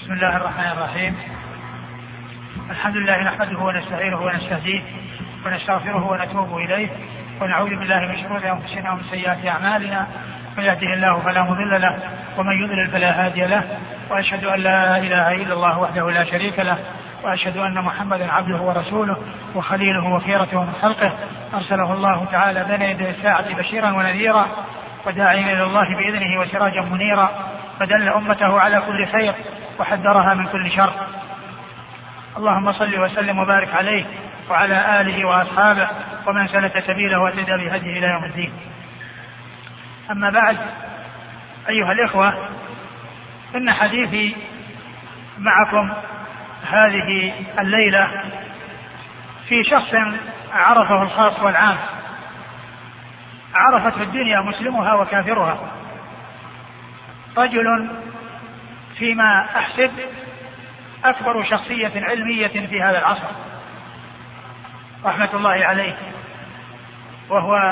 بسم الله الرحمن الرحيم. الحمد لله نحمده ونستعينه ونستهديه ونستغفره ونتوب إليه ونعوذ بالله من شرور أنفسنا ومن سيئات أعمالنا، من يهده الله فلا مضل له ومن يضلل فلا هادي له، وأشهد أن لا إله إلا الله وحده لا شريك له، وأشهد أن محمدا عبده ورسوله وخليله وخيرته من خلقه، أرسله الله تعالى بين يدي الساعة بشيرا ونذيرا وداعيا إلى الله بإذنه وسراجا منيرا، فدل أمته على كل خير وحذرها من كل شر. اللهم صل وسلم وبارك عليه وعلى آله وأصحابه ومن سلك سبيله واهتدى بهديه إلى يوم الدين. أما بعد، أيها الإخوة، إن حديثي معكم هذه الليلة في شخص عرفه الخاص والعام، عرفته الدنيا مسلمها وكافرها، رجل فيما أحسب أكبر شخصية علمية في هذا العصر رحمة الله عليه، وهو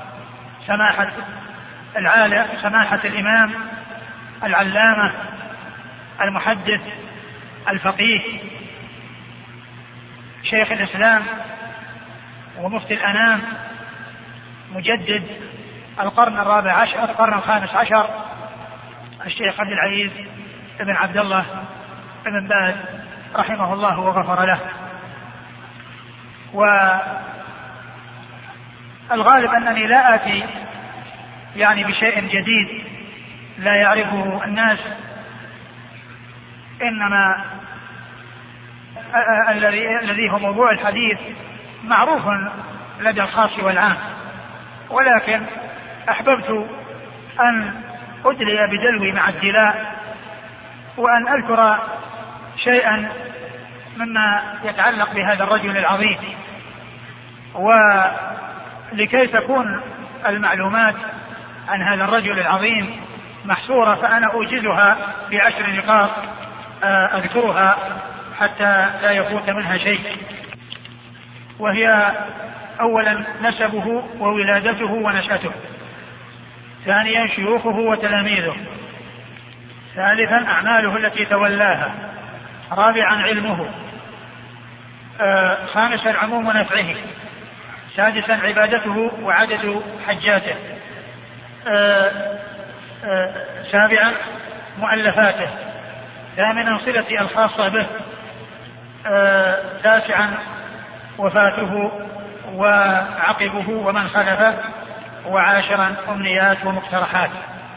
سماحة الإمام العلامة المحدث الفقيه شيخ الإسلام ومفتي الأنام مجدد القرن الخامس عشر الشيخ عبد العزيز بن عبد الله بن باز رحمه الله وغفر له. والغالب أنني لا آتي بشيء جديد لا يعرفه الناس، إنما الذي هو موضوع الحديث معروف لدى الخاص والعام، ولكن أحببت أن أدلي بدلوي مع الدلاء وأن أذكر شيئا مما يتعلق بهذا الرجل العظيم، ولكي تكون المعلومات عن هذا الرجل العظيم محصورة فأنا أوجزها ب10 نقاط أذكرها حتى لا يفوت منها شيء. وهي أولا نسبه وولادته ونشأته، ثانيا شيوخه وتلاميذه، ثالثا أعماله التي تولاها، رابعا علمه، خامسا عموم نفعه، سادسا عبادته وعدد حجاته، سابعا مؤلفاته، ثامنا صلة الخاصة به، تاسعا وفاته وعقبه ومن خلفه، وعاشرا أمنيات ومقترحات.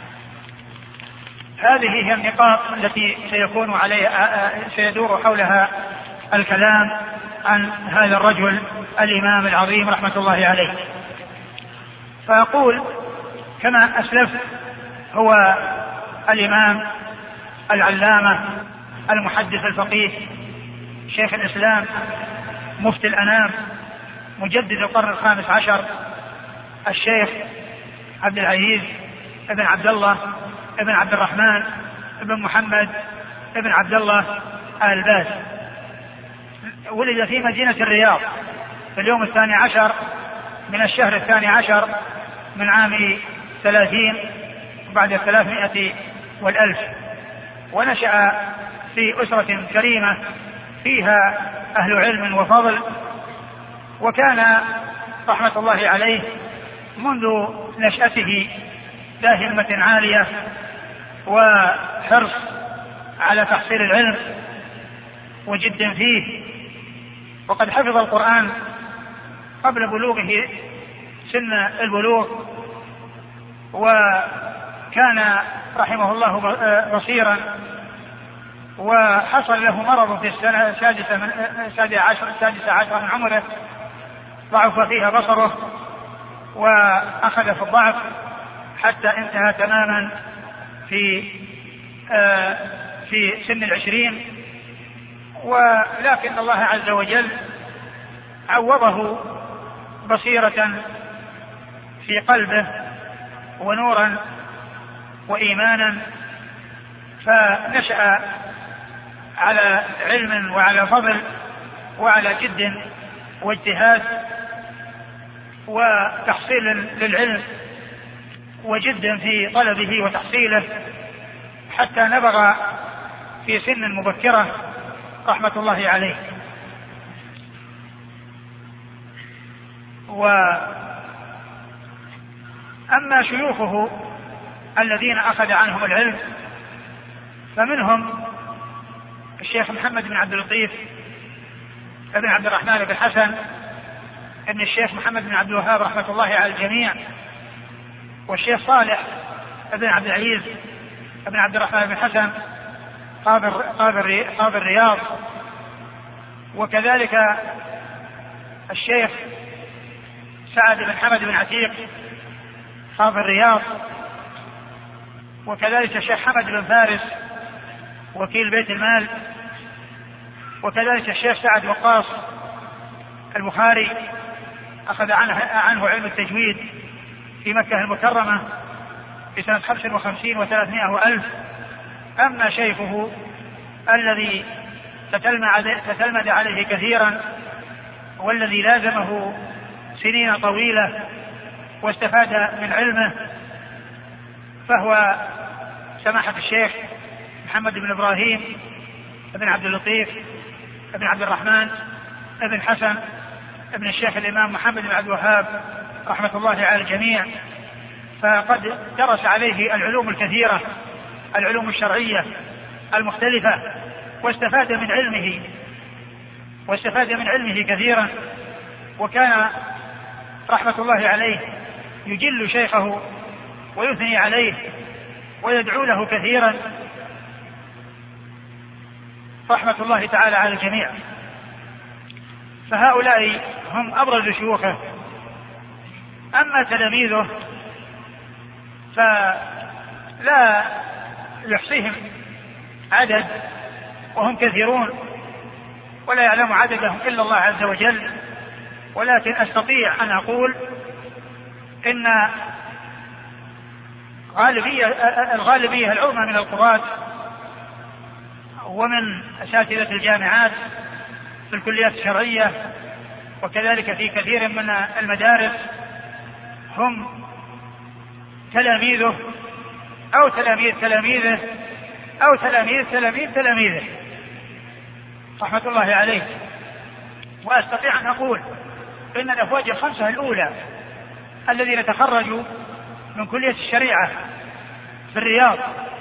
هذه هي النقاط التي سيدور حولها الكلام عن هذا الرجل الإمام العظيم رحمة الله عليه. فأقول كما أسلفت هو الإمام العلامة المحدث الفقيه شيخ الإسلام مفتي الأنام مجدد القرن الخامس عشر الشيخ عبد العزيز بن عبد الله بن عبد الرحمن بن محمد بن عبد الله آل باز. ولد في مدينة الرياض في اليوم 12 من الشهر 12 من عام 30 بعد 300 والألف، ونشأ في أسرة كريمة فيها أهل علم وفضل، وكان رحمة الله عليه منذ نشأته ذا همة عالية وحرص على تحصيل العلم وجد فيه، وقد حفظ القرآن قبل بلوغه سن البلوغ، وكان رحمه الله بصيرا، وحصل له مرض في السنة السادسة عشر من عمره ضعف فيها بصره وأخذ في الضعف حتى انتهى تماما في سن 20. ولكن الله عز وجل عوضه بصيرة في قلبه ونورا وإيمانا، فنشأ على علم وعلى فضل وعلى جد واجتهاد وتحصيل للعلم وجد في طلبه وتحصيله، حتى نبغ في سن مبكرة رحمة الله عليه. وأما شيوخه الذين أخذ عنهم العلم فمنهم الشيخ محمد بن عبد اللطيف ابن عبد الرحمن بن حسن ابن الشيخ محمد بن عبد الوهاب رحمة الله على الجميع، والشيخ صالح ابن عبد العزيز ابن عبد الرحمن بن حسن قاضي الرياض، وكذلك الشيخ سعد بن حمد بن عتيق قاضي الرياض، وكذلك الشيخ حمد بن فارس وكيل بيت المال، وكذلك الشيخ سعد وقاص البخاري أخذ عنه علم التجويد في مكة المكرمة في سنة 55 و300 وألف. أما شيخه الذي تتلمذ عليه كثيرا والذي لازمه سنين طويلة واستفاد من علمه فهو سماحة الشيخ محمد بن إبراهيم بن عبد اللطيف بن عبد الرحمن بن حسن ابن الشيخ الإمام محمد بن عبد الوهاب رحمة الله على الجميع. فقد درس عليه العلوم الكثيرة، العلوم الشرعية المختلفة، واستفاد من علمه كثيرا، وكان رحمة الله عليه يجل شيخه ويثني عليه ويدعو له كثيرا رحمة الله تعالى على الجميع. فهؤلاء هم أبرز شيوخه. أما تلاميذه فلا يحصيهم عدد وهم كثيرون ولا يعلم عددهم إلا الله عز وجل، ولكن أستطيع أن أقول إن الغالبية العظمى من القضاة ومن أساتذة الجامعات في الكليات الشرعية وكذلك في كثير من المدارس هم تلاميذه أو تلاميذ تلاميذه أو تلاميذ تلاميذ تلاميذه رحمة الله عليه. وأستطيع أن أقول إن الأفواج الخمسة الأولى الذين تخرجوا من كلية الشريعة في الرياض،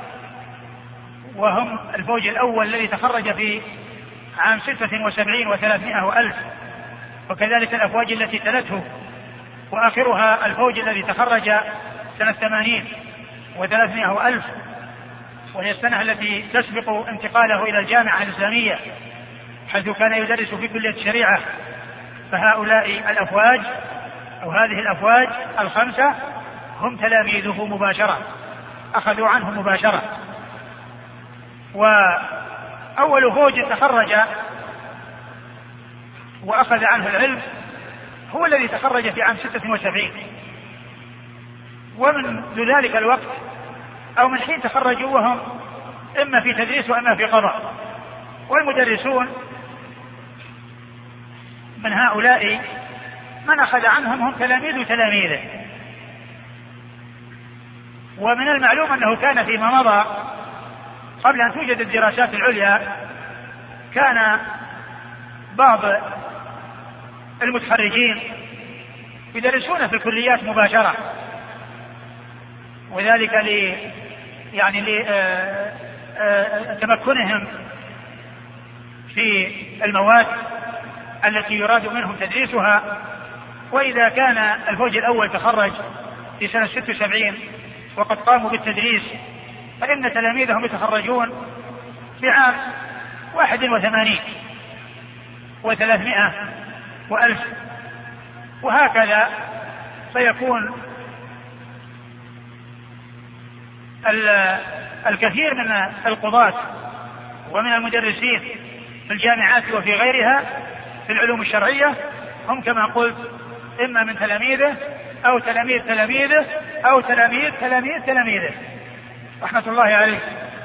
وهم الفوج الأول الذي تخرج في عام 76 و300 وألف، وكذلك الأفواج التي تلته، وآخرها الفوج الذي تخرج سنة 80 و300 وألف، وهي السنة التي تسبق انتقاله إلى الجامعة الإسلامية حيث كان يدرس في كلية الشريعة. فهؤلاء الأفواج أو هذه الأفواج الخمسة هم تلاميذه مباشرة، أخذوا عنه مباشرة. وأول فوج تخرج وأخذ عنه العلم هو الذي تخرج في عام 76، ومن ذلك الوقت أو من حين تخرجوا وهم إما في تدريس وإما في قضاء. والمدرسون من هؤلاء من أخذ عنهم هم تلاميذ تلاميذه. ومن المعلوم أنه كان فيما مضى قبل أن توجد الدراسات العليا كان بعض المتخرجين يدرسون في الكليات مباشرة، وذلك لتمكنهم في المواد التي يراد منهم تدريسها. وإذا كان الفوج الأول تخرج في سنة 76 وقد قاموا بالتدريس فإن تلاميذهم يتخرجون في عام 81 و300 وألف، وهكذا فيكون الكثير من القضاة ومن المدرسين في الجامعات وفي غيرها في العلوم الشرعية هم كما قلت إما من تلاميذه أو تلاميذ تلاميذه أو تلاميذ تلاميذ تلاميذه رحمة الله عليه.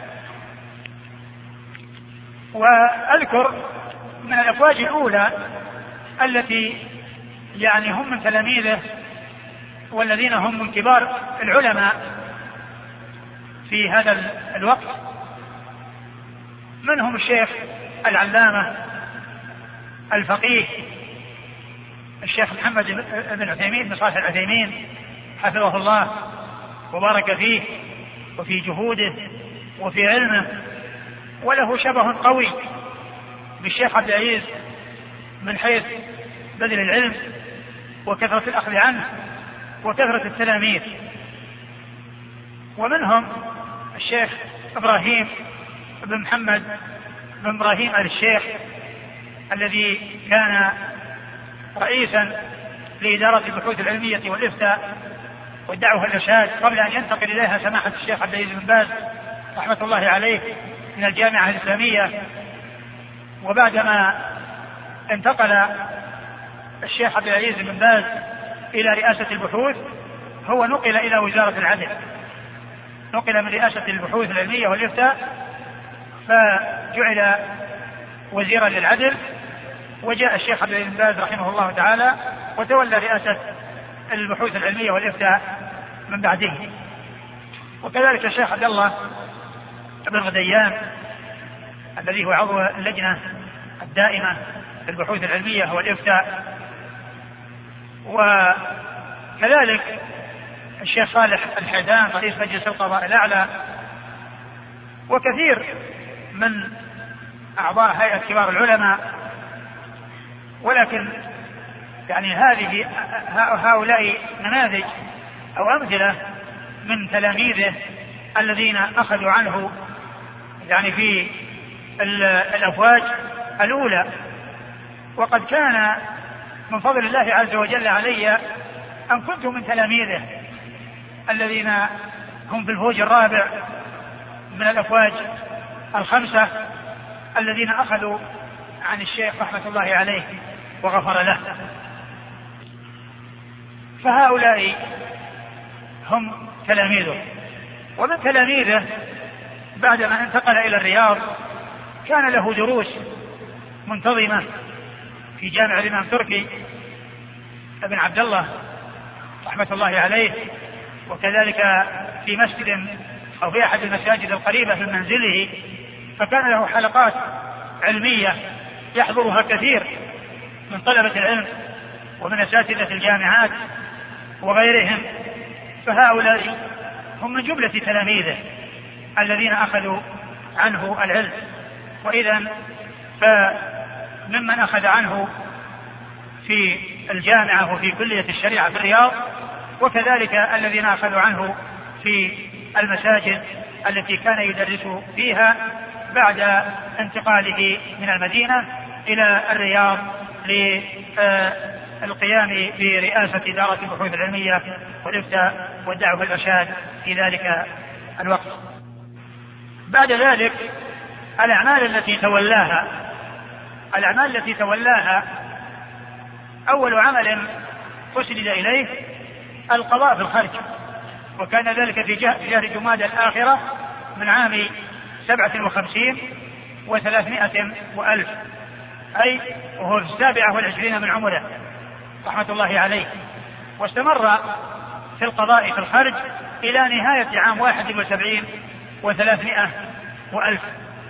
وأذكر من الأفواج الأولى التي هم من تلاميذه والذين هم من كبار العلماء في هذا الوقت منهم الشيخ العلامة الفقيه الشيخ محمد بن عثيمين بن صالح العثيمين حفظه الله وبارك فيه وفي جهوده وفي علمه، وله شبه قوي بالشيخ عبد العزيز من حيث بذل العلم وكثرة الأخذ عنه وكثرة التلاميذ. ومنهم الشيخ إبراهيم بن محمد بن إبراهيم آل الشيخ الذي كان رئيسا لإدارة البحوث العلمية والإفتاء والدعوة الإرشاد قبل أن ينتقل إليها سماحة الشيخ عبد العزيز بن باز رحمة الله عليه من الجامعة الإسلامية. وبعدما انتقل الشيخ عبد العزيز بن باز إلى رئاسة البحوث هو نقل إلى وزارة العدل، نقل من رئاسة البحوث العلمية والإفتاء فجعل وزيرا للعدل، وجاء الشيخ عبد العزيز بن باز رحمه الله تعالى وتولى رئاسة البحوث العلمية والإفتاء من بعده. وكذلك الشيخ عبد الله بن غديان الذي هو عضو اللجنة الدائمة في البحوث العلمية والإفتاء، وكذلك الشيخ صالح الحيدان رئيس مجلس القضاء الأعلى، وكثير من أعضاء هيئة كبار العلماء. ولكن يعني هؤلاء نماذج أو أمثلة من تلاميذه الذين أخذوا عنه يعني في الأفواج الأولى. وقد كان من فضل الله عز وجل علي أن كنت من تلاميذه الذين هم في الفوج الرابع من الأفواج الخمسة الذين أخذوا عن الشيخ رحمة الله عليه وغفر له. فهؤلاء هم تلاميذه. ومن تلاميذه بعدما انتقل إلى الرياض كان له دروس منتظمة في جامع الإمام تركي ابن عبد الله رحمة الله عليه، وكذلك في مسجد أو في أحد المساجد القريبة من منزله، فكان له حلقات علمية يحضرها كثير من طلبة العلم ومن أساتذة الجامعات وغيرهم. فهؤلاء هم من جملة تلاميذه الذين أخذوا عنه العلم. وإذا فممن أخذ عنه في الجامعة وفي كلية الشريعة في الرياض، وكذلك الذين أخذوا عنه في المساجد التي كان يدرس فيها بعد انتقاله من المدينة إلى الرياض للقيام برئاسة إدارة البحوث العلمية والإفتاء والدعوة والإرشاد في ذلك الوقت. بعد ذلك الأعمال التي تولاها أول عمل أسند إليه القضاء في الخارج، وكان ذلك في شهر جمادى الآخرة من عام 57 و300 وألف، أي وهو في 27 من عمره رحمة الله عليه. واستمر في القضاء في الخارج إلى نهاية عام 71 و300 وألف.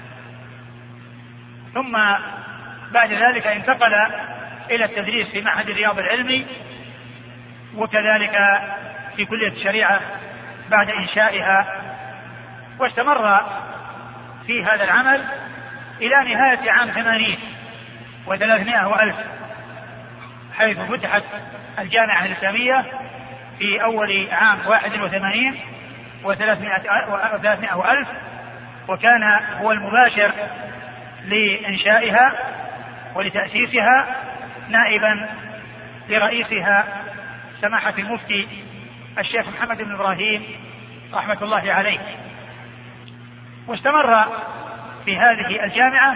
ثم بعد ذلك انتقل إلى التدريس في معهد الرياض العلمي، وكذلك في كلية الشريعة بعد إنشائها، واستمر في هذا العمل إلى نهاية عام 80 و300 وألف، حيث فتحت الجامعة الإسلامية في أول عام 81 و300 وألف، وكان هو المباشر لإنشائها ولتأسيسها نائبا لرئيسها سماحة المفتي الشيخ محمد بن إبراهيم رحمة الله عليه. واستمر في هذه الجامعة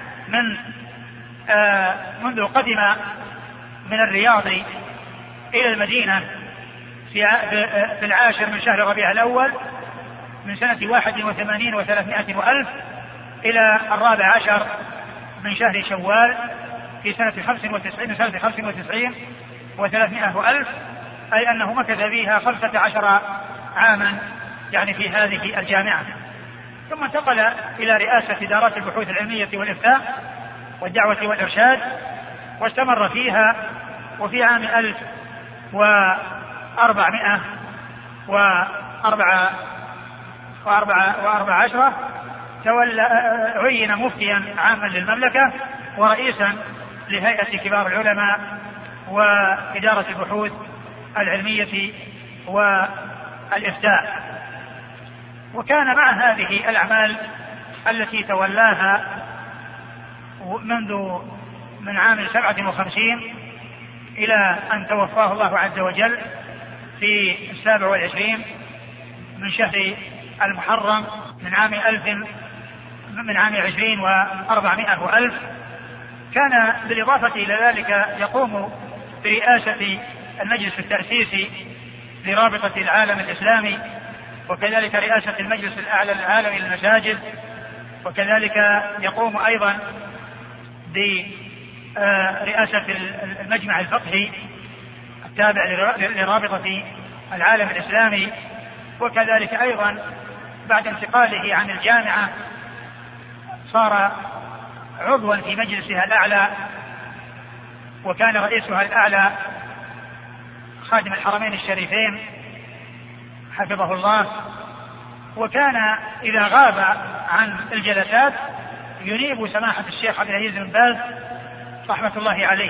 منذ قدم من الرياض إلى المدينة في 10 من شهر ربيع الأول من سنة 81 و300 وألف إلى 14 من شهر شوال في سنة 95 و300 وألف، أي أنه مكث فيها 15 عاما يعني في هذه الجامعة. ثم انتقل إلى رئاسة إدارات البحوث العلمية والإفتاء والدعوة والإرشاد، واستمر فيها. وفي عام 1414 عين مفتيا عاما للمملكة ورئيسا لهيئة كبار العلماء وإدارة البحوث العلمية والإفتاء. وكان مع هذه الأعمال التي تولاها من عام 57 إلى أن توفاه الله عز وجل في 27 من شهر المحرم من عام 20,400 وألف. كان بالإضافة إلى ذلك يقوم برئاسة المجلس التأسيسي لرابطة العالم الإسلامي، وكذلك رئاسة المجلس الأعلى العالمي للمساجد، وكذلك يقوم أيضا برئاسة المجمع الفقهي التابع لرابطة العالم الإسلامي، وكذلك أيضا بعد انتقاله عن الجامعة صار عضوا في مجلسها الأعلى، وكان رئيسها الأعلى خادم الحرمين الشريفين حفظه الله. وكان إذا غاب عن الجلسات ينيب سماحة الشيخ عبد العزيز بن باز رحمة الله عليه.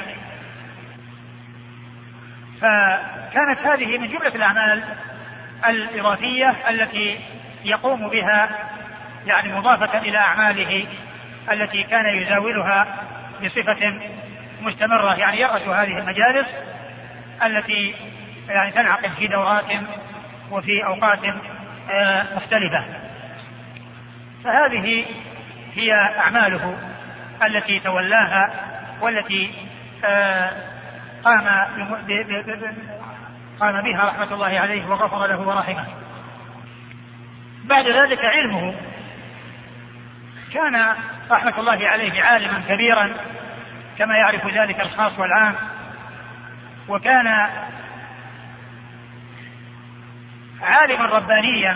فكانت هذه من جملة الأعمال الإضافية التي يقوم بها، يعني مضافة إلى أعماله التي كان يزاولها بصفة مستمرة. يعني يرأس هذه المجالس التي يعني تنعقد في دورات وفي أوقات مختلفة. فهذه هي أعماله التي تولاها والتي قام بها رحمة الله عليه وغفر له ورحمه. بعد ذلك علمه، كان رحمة الله عليه عالما كبيرا كما يعرف ذلك الخاص والعام، وكان عالما ربانيا.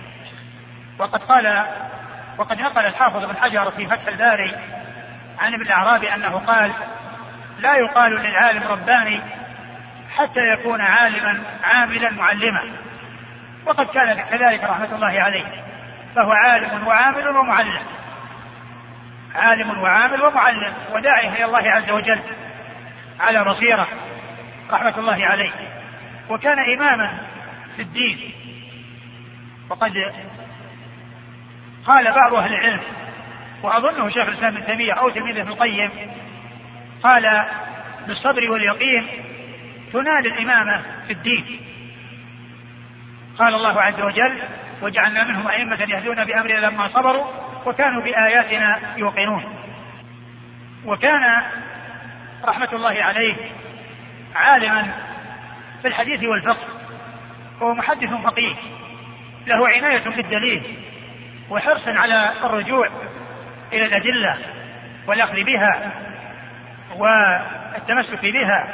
وقد نقل الحافظ بن حجر في فتح الباري عن ابن الأعرابي أنه قال: لا يقال للعالم رباني حتى يكون عالما عاملا معلما. وقد كان كذلك رحمة الله عليه، فهو عالم وعامل ومعلم، عالم وعامل ومعلم، وداعي إلى الله عز وجل على بصيرة رحمة الله عليه. وكان إماما في الدين. وقد قال بعض أهل العلم، وأظنه شيخ الإسلام ابن تيمية أو تلميذه ابن القيم، قال: بالصبر واليقين تنال الإمامة في الدين. قال الله عز وجل: وجعلنا منهم أئمة يهدون بأمرنا لما صبروا وكانوا بآياتنا يوقنون. وكان رحمة الله عليه عالما في الحديث والفقه، هو محدث فقيه له عناية بالدليل وحرص على الرجوع إلى الأدلة والأخذ بها والتمسك بها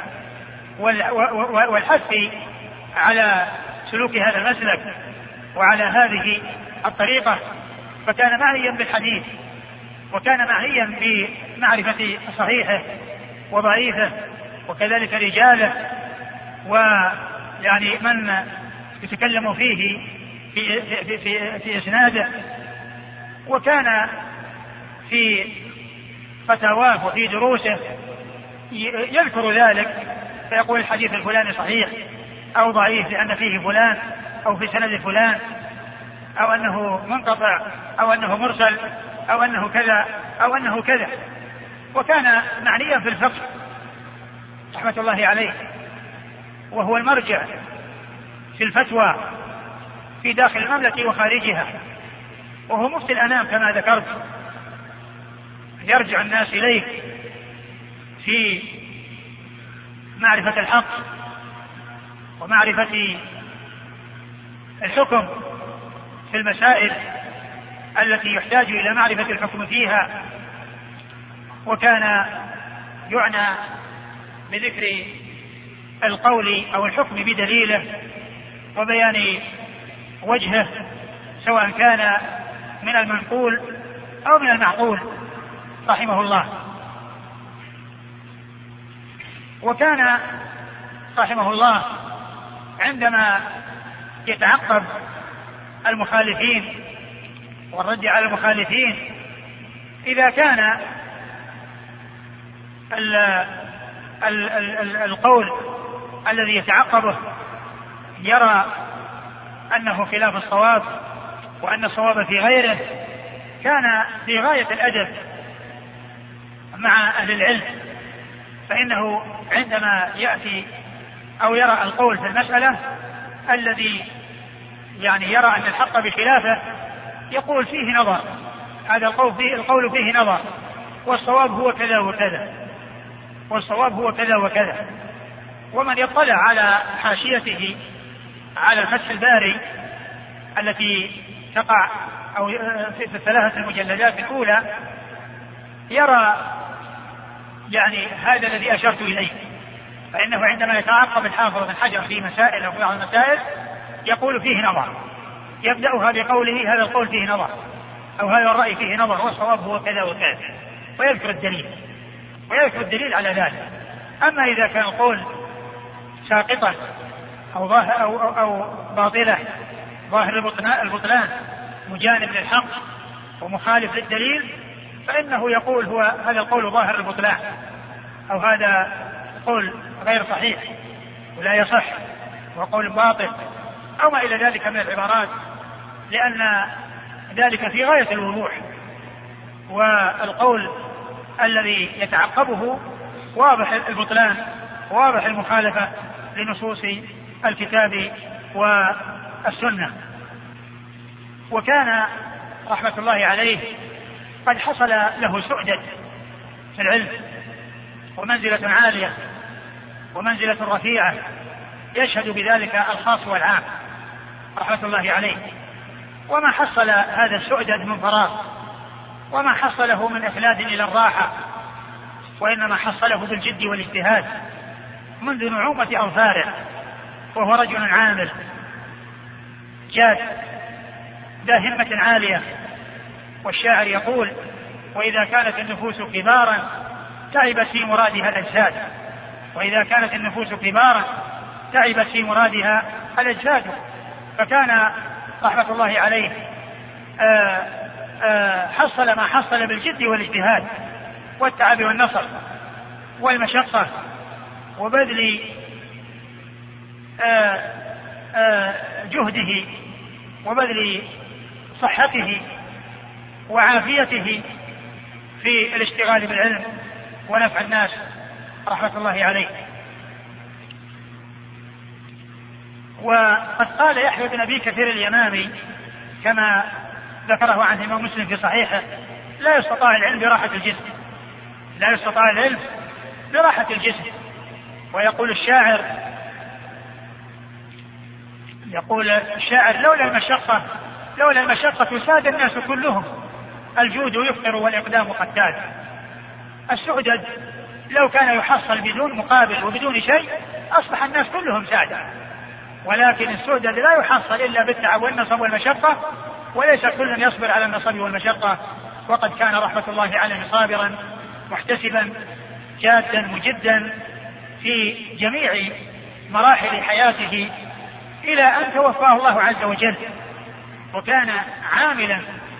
والحث على سلوك هذا المسلك وعلى هذه الطريقة. فكان معنيا بالحديث، وكان معنيا بمعرفة صحيحه وضعيفه، وكذلك رجاله، ويعني من يتكلم فيه في إسناده. وكان في فتاواه وفي دروسه يذكر ذلك، فيقول الحديث الفلاني صحيح أو ضعيف لأن فيه فلان أو في سند فلان، أو أنه منقطع أو أنه مرسل أو أنه كذا أو أنه كذا. وكان معنيا في الفقه رحمة الله عليه، وهو المرجع في الفتوى في داخل المملكة وخارجها، وهو مفتي الأنام كما ذكرت، يرجع الناس إليه في معرفة الحق ومعرفة الحكم في المسائل التي يحتاج إلى معرفة الحكم فيها. وكان يعنى بذكر القول أو الحكم بدليله وبيان وجهه، سواء كان من المنقول أو من المعقول رحمه الله. وكان رحمه الله عندما يتعقب المخالفين والرد على المخالفين، إذا كان القول الذي يتعقبه يرى أنه خلاف الصواب وأن الصواب في غيره، كان في غاية الأدب مع أهل العلم، فإنه عندما يأتي أو يرى القول في المسألة الذي يعني يرى أن الحق بخلافه يقول فيه نظر، هذا القول فيه نظر، والصواب هو كذا وكذا، والصواب هو كذا وكذا. ومن يطلع على حاشيته على فتح الباري التي تقع أو في الثلاثة المجلدات الأولى يرى يعني هذا الذي أشرت إليه، فإنه عندما يتعقب الحافظ بن حجر في مسائل أو بعض المسائل يقول فيه نظر، يبدأها بقوله هذا القول فيه نظر أو هذا الرأي فيه نظر والصواب هو كذا وكذا، ويذكر الدليل على ذلك. أما إذا كان القول ساقطا أو باطلة ظاهر البطلان مجانب للحق ومخالف للدليل، فإنه يقول هذا القول ظاهر البطلان أو هذا قول غير صحيح ولا يصح وقول باطل أو ما إلى ذلك من العبارات، لأن ذلك في غاية الوضوح، والقول الذي يتعقبه واضح البطلان واضح المخالفة لنصوص الكتاب والسنة. وكان رحمة الله عليه قد حصل له سعدة في العلم ومنزلة عالية ومنزلة رفيعة يشهد بذلك الخاص والعام رحمة الله عليه. وما حصل هذا السعدة من فراغ، وما حصله من إخلاد إلى الراحة، وإنما حصله بالجد والاجتهاد منذ نعومة أظفاره، وهو رجل عامل جاد ذا همة عالية. والشاعر يقول وإذا كانت النفوس كبارا تعبت في مرادها الأجساد، وإذا كانت النفوس كبارا تعبت في مرادها الأجساد. فكان رحمة الله عليه حصل ما حصل بالجد والاجتهاد والتعب والنصر والمشقة وبذل جهده وبذل صحته وعافيته في الاشتغال بالعلم ونفع الناس رحمة الله عليه. وقد قال يحيى بن أبي كثير اليمامي كما ذكره عن الإمام مسلم في صحيحه: لا يستطاع العلم براحة الجسم، لا يستطاع العلم براحة الجسم. ويقول الشاعر لولا المشقة ساد الناس كلهم، الجود يفقر والإقدام قتال. السعدد لو كان يحصل بدون مقابل وبدون شيء أصبح الناس كلهم سادة، ولكن السعدد لا يحصل إلا بالتعب والنصب والمشقة، وليس كل يصبر على النصب والمشقة. وقد كان رحمة الله عليه صابرا محتسبا جادا مجدا في جميع مراحل حياته إلى أن توفاه الله عز وجل. وكان عاملا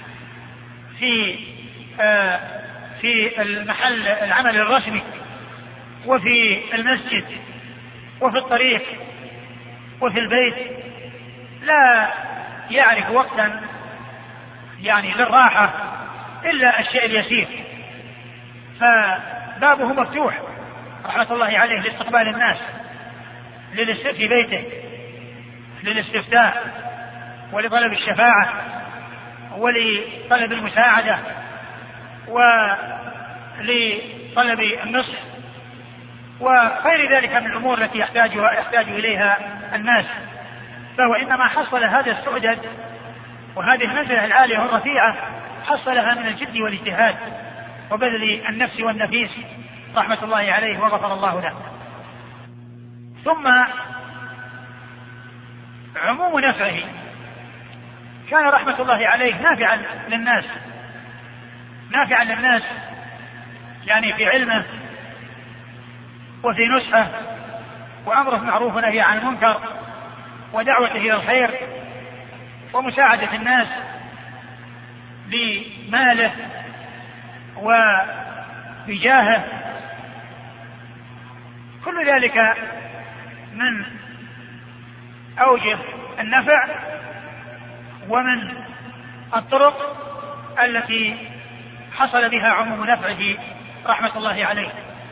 في المحل العمل الرسمي وفي المسجد وفي الطريق وفي البيت، لا يعرف وقتا يعني للراحة إلا الشيء اليسير، فبابه مفتوح رحمة الله عليه لاستقبال الناس في بيته للاستفتاء ولطلب الشفاعة ولطلب المساعدة ولطلب النصح وغير ذلك من الأمور التي يحتاج إليها الناس. فهو إنما حصل هذا السعدد وهذه المنزلة العالية والرفيعة حصلها من الجد والاجتهاد وبذل النفس والنفيس رحمة الله عليه وغفر الله له. ثم عموم نفعه كان رحمة الله عليه نافعا للناس يعني في علمه وفي نصحه وأمره معروف ونهي عن المنكر ودعوته إلى الخير ومساعدة الناس بماله وبجاهه. كل ذلك من أوجه النفع ومن الطرق التي حصل بها عموم نفعه رحمة الله عليه.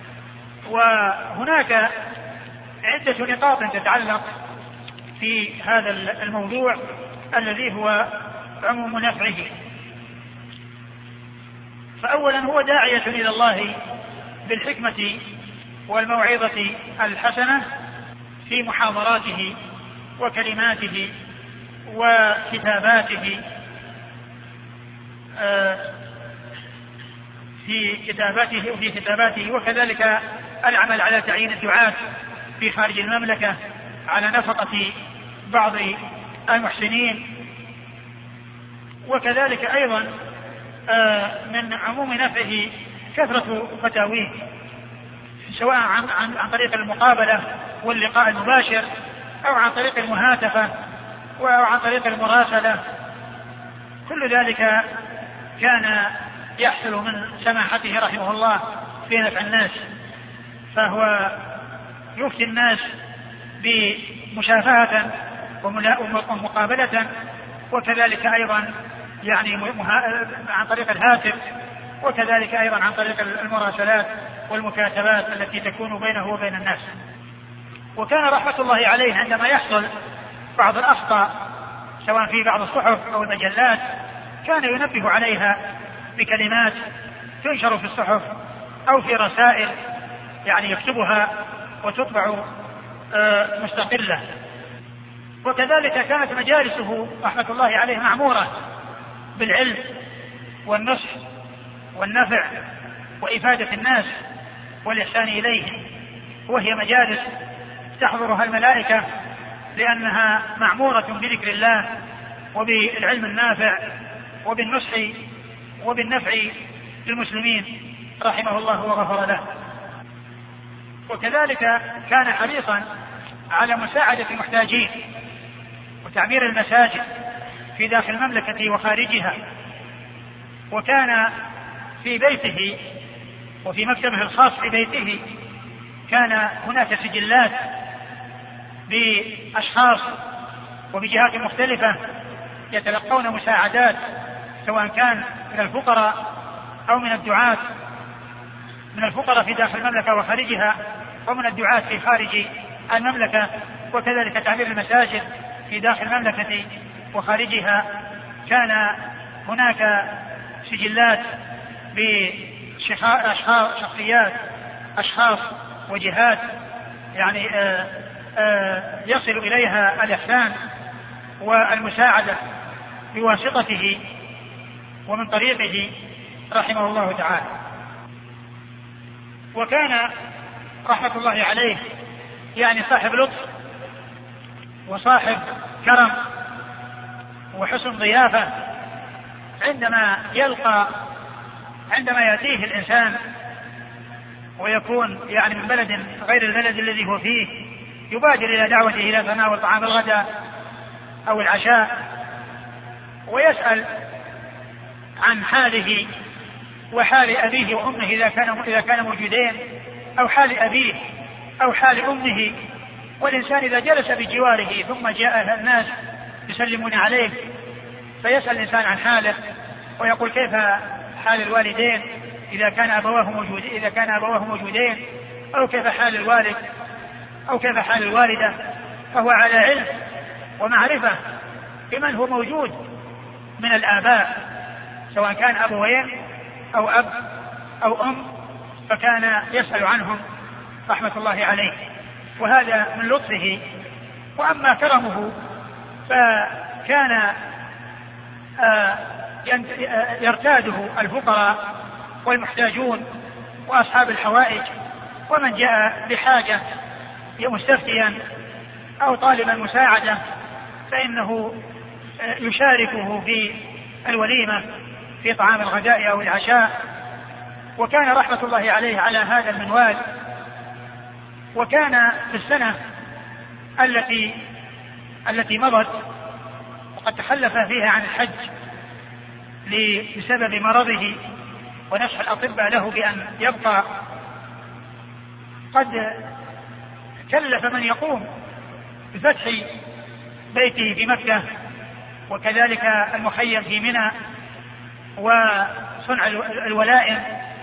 وهناك عدة نقاط تتعلق في هذا الموضوع الذي هو عموم نفعه. فأولا هو داعية إلى الله بالحكمة والموعظة الحسنة في محاضراته وكلماته وكتاباته وفي كتاباته وكذلك العمل على تعيين الدعاة في خارج المملكة على نفقة بعض المحسنين. وكذلك أيضا من عموم نفعه كثرة فتاويه سواء عن طريق المقابلة واللقاء المباشر أو عن طريق المهاتفة أو عن طريق المراسلة. كل ذلك كان يحصل من سماحته رحمه الله في نفع الناس، فهو يفتي الناس بمشافهة ومقابلة، وكذلك أيضا يعني عن طريق الهاتف، وكذلك أيضا عن طريق المراسلات والمكاتبات التي تكون بينه وبين الناس. وكان رحمة الله عليه عندما يحصل بعض الأخطاء سواء في بعض الصحف أو المجلات كان ينبه عليها بكلمات تنشر في الصحف أو في رسائل يعني يكتبها وتطبع مستقلة. وكذلك كانت مجالسه رحمة الله عليه معمورة بالعلم والنصح والنفع وإفادة الناس والإحسان إليهم، وهي مجالس تحضرها الملائكة لأنها معمورة بذكر الله وبالعلم النافع وبالنصح وبالنفع للمسلمين رحمه الله وغفر له. وكذلك كان حريصا على مساعدة المحتاجين وتعمير المساجد في داخل المملكة وخارجها. وكان في بيته وفي مكتبه الخاص في بيته كان هناك سجلات بأشخاص وبجهات مختلفة يتلقون مساعدات سواء كان من الفقراء أو من الدعاة، من الفقراء في داخل المملكة وخارجها ومن الدعاة في خارج المملكة. وكذلك تعمير المساجد في داخل المملكة وخارجها. كان هناك سجلات أشخاص وجهات يعني يصل إليها الإحسان والمساعدة بواسطته ومن طريقه رحمه الله تعالى. وكان رحمة الله عليه يعني صاحب لطف وصاحب كرم وحسن ضيافة. عندما يأتيه الإنسان ويكون يعني من بلد غير البلد الذي هو فيه يبادر إلى دعوته إلى تناول طعام الغداء أو العشاء ويسأل عن حاله وحال أبيه وأمه إذا كان موجودين، أو حال أبيه أو حال أمه. والإنسان إذا جلس بجواره ثم جاء الناس يسلمون عليه فيسأل الإنسان عن حاله ويقول كيف حال الوالدين إذا كان أبواه موجودين، أو كيف حال الوالد أو كيف حال الوالدة. فهو على علم ومعرفة بمن هو موجود من الآباء سواء كان أبوين أو أب أو أم، فكان يسأل عنهم رحمة الله عليه. وهذا من لطفه. وأما كرمه فكان يرتاده الفقراء والمحتاجون وأصحاب الحوائج ومن جاء بحاجة مستفتيا أو طالبا مساعدة، فإنه يشاركه في الوليمة في طعام الغداء أو العشاء. وكان رحمة الله عليه على هذا المنوال. وكان في السنة التي مضت وقد تخلف فيها عن الحج بسبب مرضه ونصح الأطباء له بأن يبقى، قد كلف من يقوم بفتح بيته في مكة وكذلك المخيم في منى وصنع الولائم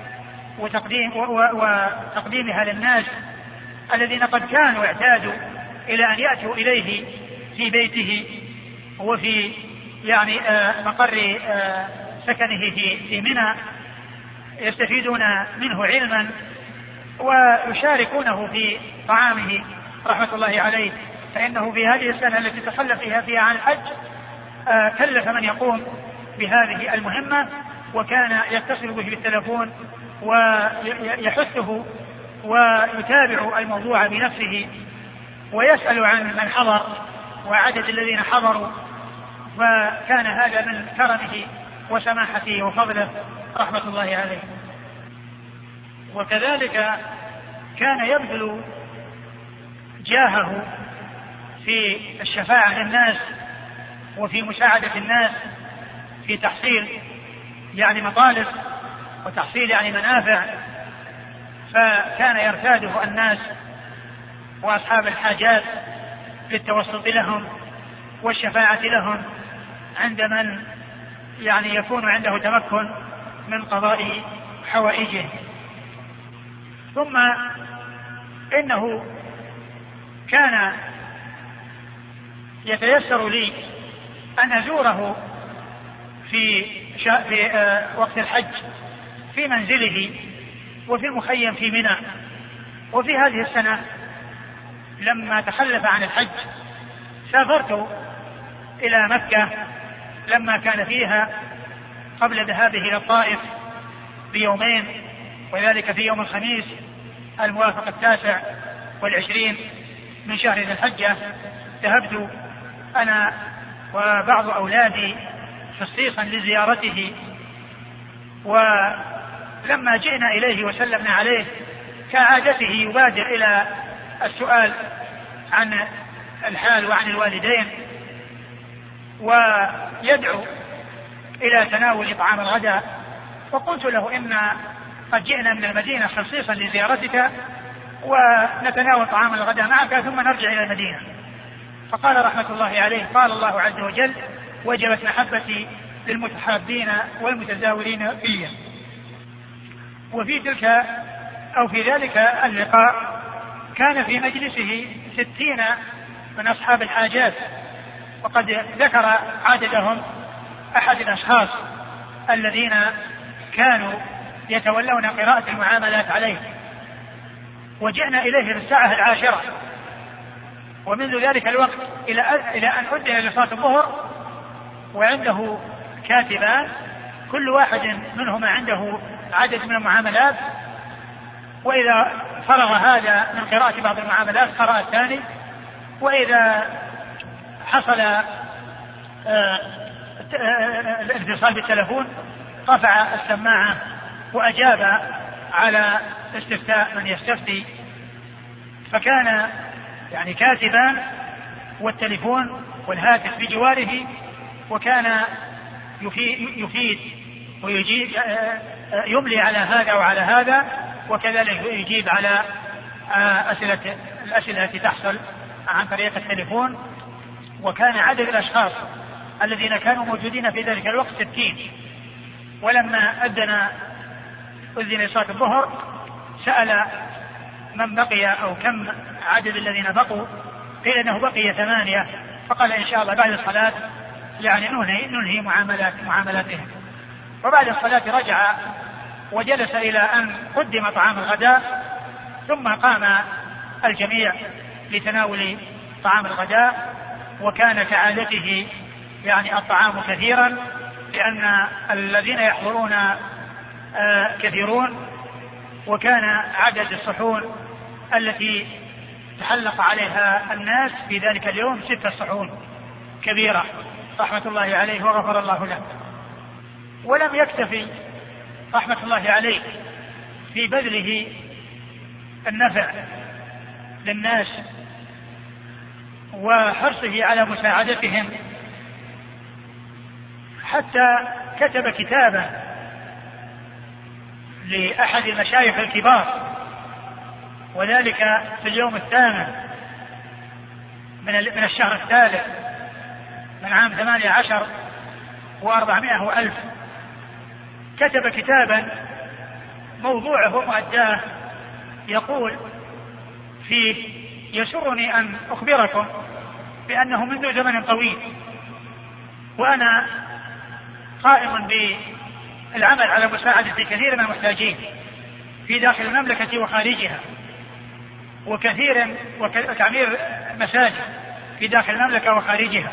وتقديمها للناس الذين قد كانوا اعتادوا إلى أن يأتوا إليه في بيته وفي يعني مقر سكنه في منى، يستفيدون منه علما ويشاركونه في طعامه رحمة الله عليه. فإنه في هذه السنة التي تخلف فيها عن الحج كلف من يقوم بهذه المهمة، وكان يتصل به بالتلفون ويحثه ويتابع الموضوع بنفسه ويسأل عن من حضر وعدد الذين حضروا. فكان هذا من كرمه وسماحته وفضله رحمة الله عليه. وكذلك كان يبذل جاهه في الشفاعة للناس وفي مساعدة الناس في تحصيل يعني مطالب وتحصيل يعني منافع. فكان يرتاده الناس وأصحاب الحاجات للتوسط لهم والشفاعة لهم عند من يعني يكون عنده تمكن من قضاء حوائجه. ثم إنه كان يتيسر لي أن أزوره في وقت الحج في منزله وفي المخيم في منى. وفي هذه السنة لما تخلف عن الحج سافرت إلى مكة لما كان فيها قبل ذهابه إلى الطائف بيومين، وذلك في يوم الخميس الموافق 29 من شهر ذي الحجة. ذهبت أنا وبعض أولادي خصيصا لزيارته، ولما جئنا إليه وسلمنا عليه كعادته يبادر إلى السؤال عن الحال وعن الوالدين ويدعو إلى تناول طعام الغداء. فقلت له إن قد جئنا من المدينة خصيصا لزيارتك ونتناول طعام الغداء معك ثم نرجع إلى المدينة. فقال رحمة الله عليه: قال الله عز وجل: وجبت محبتي للمتحابين والمتزاورين فيه. وفي تلك أو في ذلك اللقاء كان في مجلسه 60 من أصحاب الحاجات، وقد ذكر عددهم أحد الأشخاص الذين كانوا يتولون قراءة المعاملات عليه. وجئنا إليه في الساعة 10، ومنذ ذلك الوقت إلى أن أدن لصلاة الظهر وعنده كاتبان كل واحد منهما عنده عدد من المعاملات، وإذا فرغ هذا من قراءة بعض المعاملات قرأ الثاني، وإذا حصل الاتصال بالتلفون رفع السماعة وأجاب على استفتاء من يستفتي. فكان يعني كاتبان والتلفون والهاتف بجواره، وكان يفيد ويجيب يملي على هذا وعلى هذا، وكذلك يجيب على الأسئلة التي تحصل عن طريق التلفون. وكان عدد الأشخاص الذين كانوا موجودين في ذلك الوقت 60. ولما أذن صلاة الظهر سأل من بقي أو كم عدد الذين بقوا، قيل أنه بقي 8، فقال إن شاء الله بعد الصلاة يعني ننهي معاملاتهم. وبعد الصلاة رجع وجلس إلى أن قدم طعام الغداء، ثم قام الجميع لتناول طعام الغداء. وكان كعادته يعني الطعام كثيرا، لأن الذين يحضرون كثيرون، وكان عدد الصحون التي تحلق عليها الناس في ذلك اليوم 6 صحون كبيرة رحمة الله عليه وغفر الله له. ولم يكتفي رحمة الله عليه في بذله النفع للناس وحرصه على مساعدتهم، حتى كتب كتابا لأحد المشايخ الكبار، وذلك في اليوم 8 من الشهر 3 من عام 18 و400 وألف. كتب كتابا موضوعه ومؤداه يقول فيه: يسرني أن أخبركم بأنه منذ زمن طويل وأنا قائم بالعمل على مساعدة كثير من المحتاجين في داخل المملكة وخارجها، وتعمير مساجد في داخل المملكة وخارجها،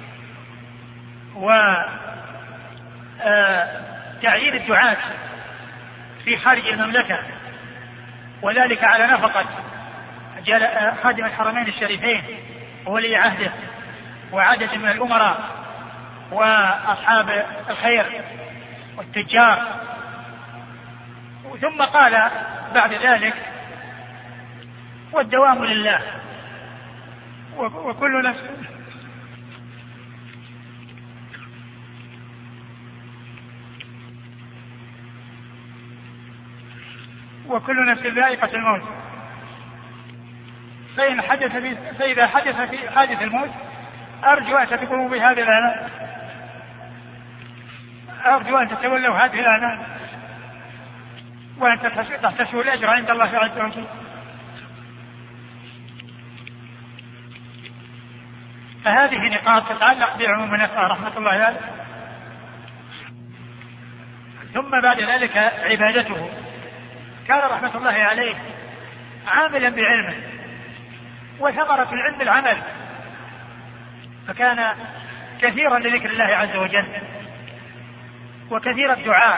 وتعيين الدعاة في خارج المملكة، وذلك على نفقة خادم الحرمين الشريفين وولي عهده وعدد من الأمراء وأصحاب الخير والتجار. ثم قال بعد ذلك: والدوام لله وكل نفس ذائقة الموت، فإذا حدث في حادث الموت أرجو أن تقوموا بهذه الأعمال، أرجو أن تتولوا هذه الأعمال وأن تحتسبوا الأجر عند الله عز وجل. فهذه نقاط تتعلق بعموم النفع رحمة الله عليه. ثم بعد ذلك عبادته، كان رحمة الله عليه عاملا بعلمه، وثمرة العلم العمل، فكان كثيرا لذكر الله عز وجل وكثير الدعاء،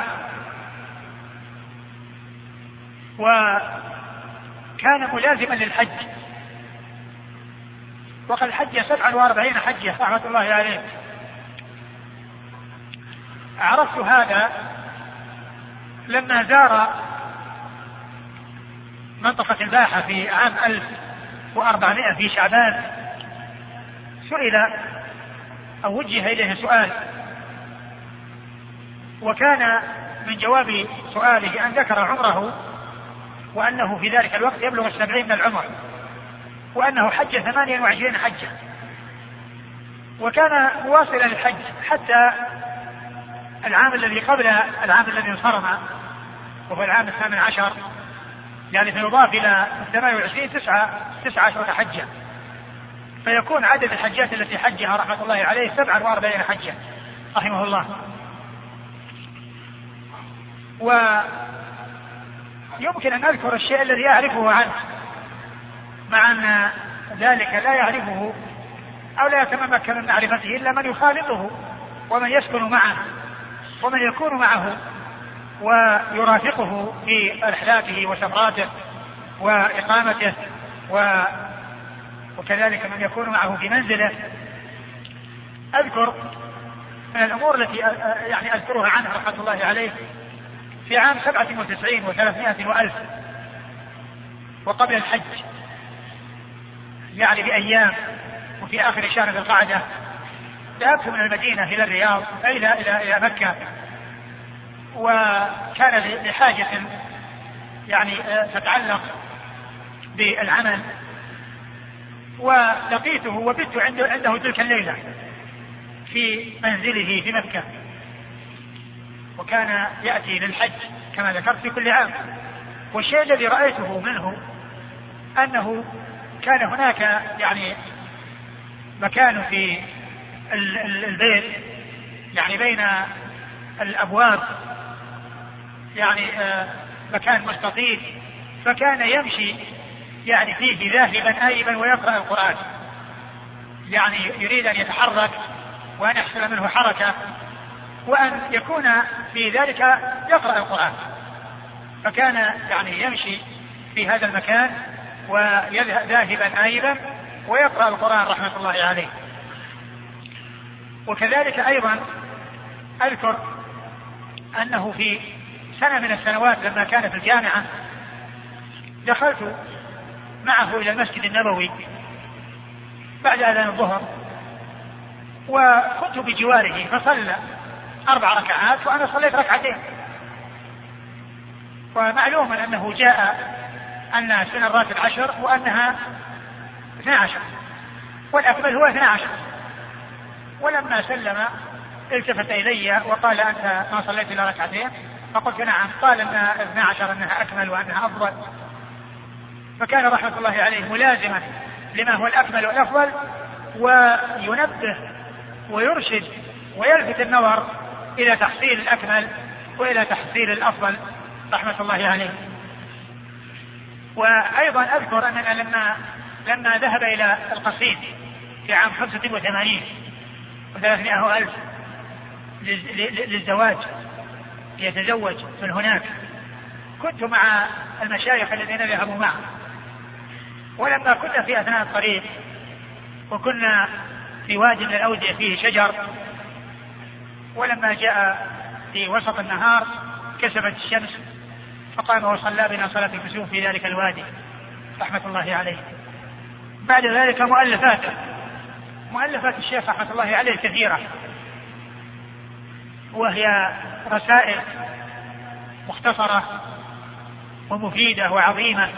وكان ملازما للحج، وقد حج 47 حجة رحمة الله عليه. عرفت هذا لما زار منطقة الباحة في عام 1400 في شعبان، سئل أو وجه إليه سؤال، وكان من جواب سؤاله أن ذكر عمره، وأنه في ذلك الوقت يبلغ 70 من العمر، وأنه حج 28 حجة، وكان مواصلا للحج حتى العام الذي قبل العام الذي انصرم، وهو العام 18، يعني فيضاف إلى 28 19 حجة، فيكون عدد الحجات التي حجها رحمة الله عليه 47 حجة رحمه الله. ويمكن أن أذكر الشيء الذي أعرفه عنه، مع أن ذلك لا يعرفه أو لا يتمكن من معرفته إلا من يخالطه ومن يسكن معه ومن يكون معه ويرافقه في رحلاته وسفراته وإقامته، وكذلك من يكون معه في منزله. أذكر من الأمور التي يعني أذكرها عنه رحمة الله عليه: في عام 97 و300 وألف، وقبل الحج يعني بأيام، وفي آخر شهر ذي القعدة، ذهبت من المدينة إلى الرياض إلى مكة، وكان لحاجة يعني تتعلق بالعمل، ولقيته وبت عنده تلك الليلة في منزله في مكة، وكان يأتي للحج كما ذكرت في كل عام. والشيء الذي رأيته منه أنه كان هناك يعني مكان في البيت، يعني بين الأبواب، يعني مكان مستطيل، فكان يمشي يعني فيه ذاهبا آيبا ويقرأ القرآن، يعني يريد أن يتحرك وأن يحصل منه حركة وأن يكون في ذلك يقرأ القرآن، فكان يعني يمشي في هذا المكان ويذهب ذاهبا آيبا ويقرأ القرآن رحمة الله عليه. وكذلك أيضا أذكر أنه في سنة من السنوات لما كان في الجامعة دخلت معه إلى المسجد النبوي بعد أذان الظهر، وكنت بجواره فصلى 4 ركعات وأنا صليت 2 ركعتين. ومعلوم أنه جاء أن سنن الراتب 10 وأنها 12 والأكمل هو 12. ولما سلم التفت إلي وقال: أنت ما صليت إلا 2 ركعتين؟ فقلت: نعم. قال: أن 12 أنها أكمل وأنها أفضل. فكان رحمة الله عليه ملازما لما هو الأكمل والأفضل، وينبه ويرشد ويلفت النظر إلى تحصيل الأكمل وإلى تحصيل الأفضل رحمة الله عليه. وأيضا أذكر أننا لما ذهب إلى القصيم في عام 85 و300 ألف للزواج ليتزوج من هناك، كنت مع المشايخ الذين ذهبوا معه. ولما كنا في أثناء الطريق وكنا في وادي من الأودية فيه شجر، ولما جاء في وسط النهار كسفت الشمس فقام وصلى بنا صلاة الكسوف في ذلك الوادي رحمة الله عليه. بعد ذلك مؤلفات الشيخ رحمة الله عليه كثيرة، وهي رسائل مختصرة ومفيدة وعظيمة،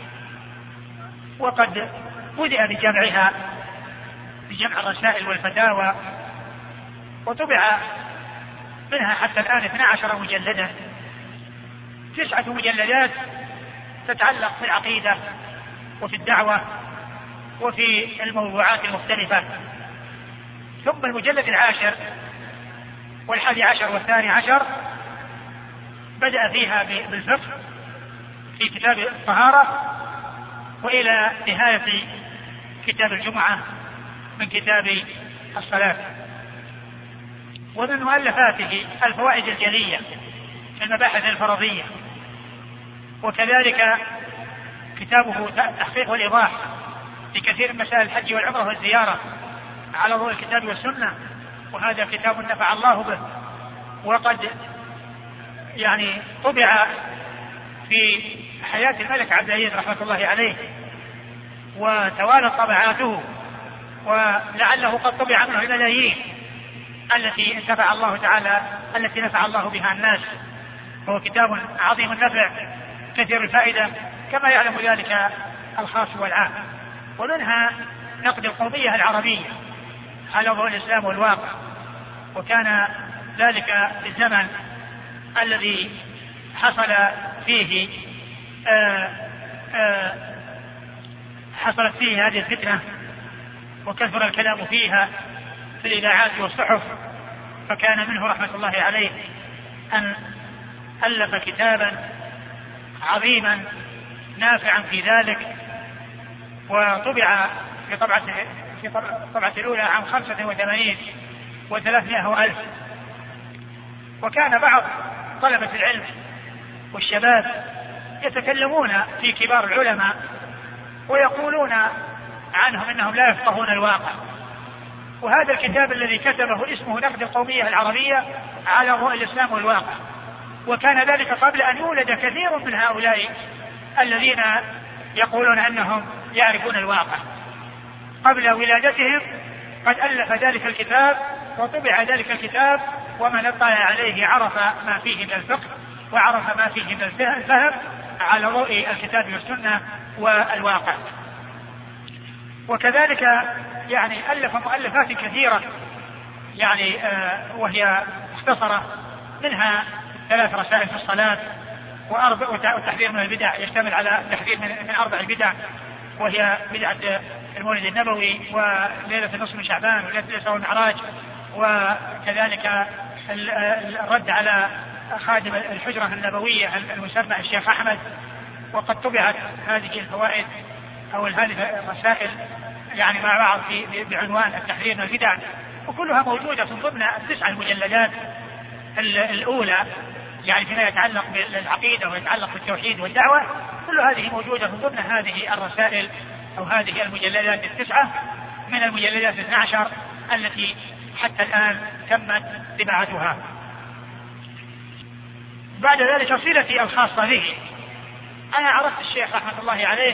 وقد بدأ بجمع الرسائل والفتاوى، وطبع منها حتى الآن 12 مجلدا، 9 مجلدات تتعلق في العقيدة وفي الدعوة وفي الموضوعات المختلفة. ثم المجلد 10 و11 و12 بدأ فيها بالفقه في كتاب الطهارة، وإلى نهاية كتاب الجمعة من كتاب الصلاة. ومن مؤلفاته الفوائد الجلية في المباحث الفرضية، وكذلك كتابه تحقيق والإيضاح لكثير من مسائل الحج والعمرة والزيارة على ضوء الكتاب والسنة، وهذا كتاب نفع الله به، وقد طبع في حياة الملك عبد العزيز رحمة الله عليه وتوالت طبعاته، ولعله قد طبع منه الملايين التي نفع الله بها الناس. هو كتاب عظيم النفع كثير الفائدة كما يعلم ذلك الخاص والعام. ومنها نقد القومية العربية على ضوء الإسلام والواقع، وكان ذلك في الزمن الذي حصل فيه حصلت فيه هذه الفتنة وكثر الكلام فيها في الإذاعات والصحف، فكان منه رحمة الله عليه أن ألف كتابا عظيما نافعا في ذلك، وطبع في طبعة الأولى عام 85 و300 ألف. وكان بعض طلبة العلم والشباب يتكلمون في كبار العلماء ويقولون عنهم إنهم لا يفقهون الواقع. وهذا الكتاب الذي كتبه اسمه نقد القومية العربية على ضوء الإسلام والواقع، وكان ذلك قبل أن يولد كثير من هؤلاء الذين يقولون أنهم يعرفون الواقع. قبل ولادتهم قد ألف ذلك الكتاب وطبع ذلك الكتاب، ومن اطلع عليه عرف ما فيه من الفقه وعرف ما فيه من الفهم على ضوء الكتاب والسنة والواقع. وكذلك ألف مؤلفات كثيرة وهي مختصرة، منها 3 رسائل في الصلاة، والتحذير من البدع، يشتمل على تحذير من 4 بدع، وهي بدعة المولد النبوي وليلة النصف من شعبان وليلة الإسراء والمعراج، وكذلك الرد على خادم الحجرة النبوية المسمى الشيخ أحمد. وقد طبعت هذه الفوائد أو هذه الرسائل مع بعض بعنوان التحذير من البدع، وكلها موجودة ضمن 9 المجلدات الأولى فيما يتعلق بالعقيدة ويتعلق بالتوحيد والدعوة. كل هذه موجودة ضمن هذه الرسائل أو هذه المجلدات 9 من المجلدات 12 التي حتى الآن تمت طباعتها. بعد ذلك صلتي الخاصة به، أنا عرفت الشيخ رحمة الله عليه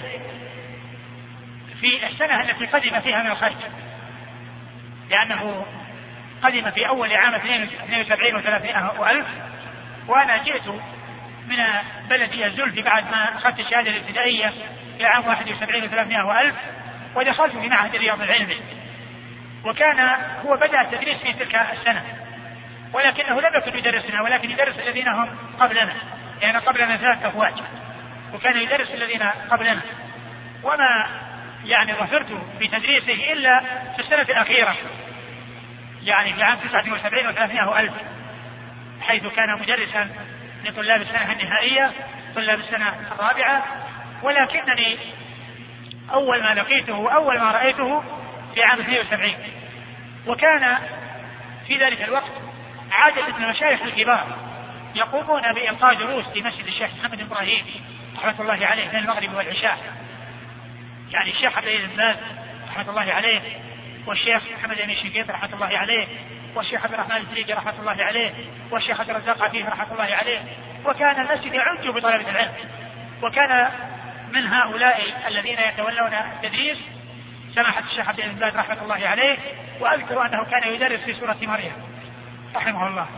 في السنة التي قدم فيها من الخارج، لأنه قدم في أول عام 72 و300 وألف، وأنا جئت من بلدي الزلفي بعد ما أخذت الشهادة الابتدائية في عام 71 و300 وألف، ودخلت في معهد الرياض العلمي، وكان هو بدأ التدريس في تلك السنة، ولكنه لم يكن يدرسنا ولكن يدرس الذين هم قبلنا، يعني قبلنا 3 أفواج، وكان يدرس الذين قبلنا، وما يعني ظفرت بتدريسه إلا في السنة الأخيرة، يعني في عام 79 و300 وألف، حيث كان مدرسا لطلاب السنة النهائية، طلاب السنة الرابعة. ولكنني أول ما لقيته وأول ما رأيته في عام 72، وكان في ذلك الوقت عادة من المشايخ الكبار يقومون بإلقاء دروس في مسجد الشيخ محمد إبراهيم رحمة الله عليه بين المغرب والعشاء، يعني الشيخ عبد العزيز بن باز رحمة الله عليه، والشيخ محمد أمين شنقيط رحمة الله عليه، والشيخ عبد الرحمن الفريجي رحمة الله عليه، والشيخ عبد الرزاق عفيف رحمة الله عليه. وكان المسجد يعج بطلبة العلم، وكان من هؤلاء الذين يتولون التدريس سماحة الشيخ عبد العزيز بن باز رحمة الله عليه، وأذكر أنه كان يدرس في سورة مريم رحمه الله.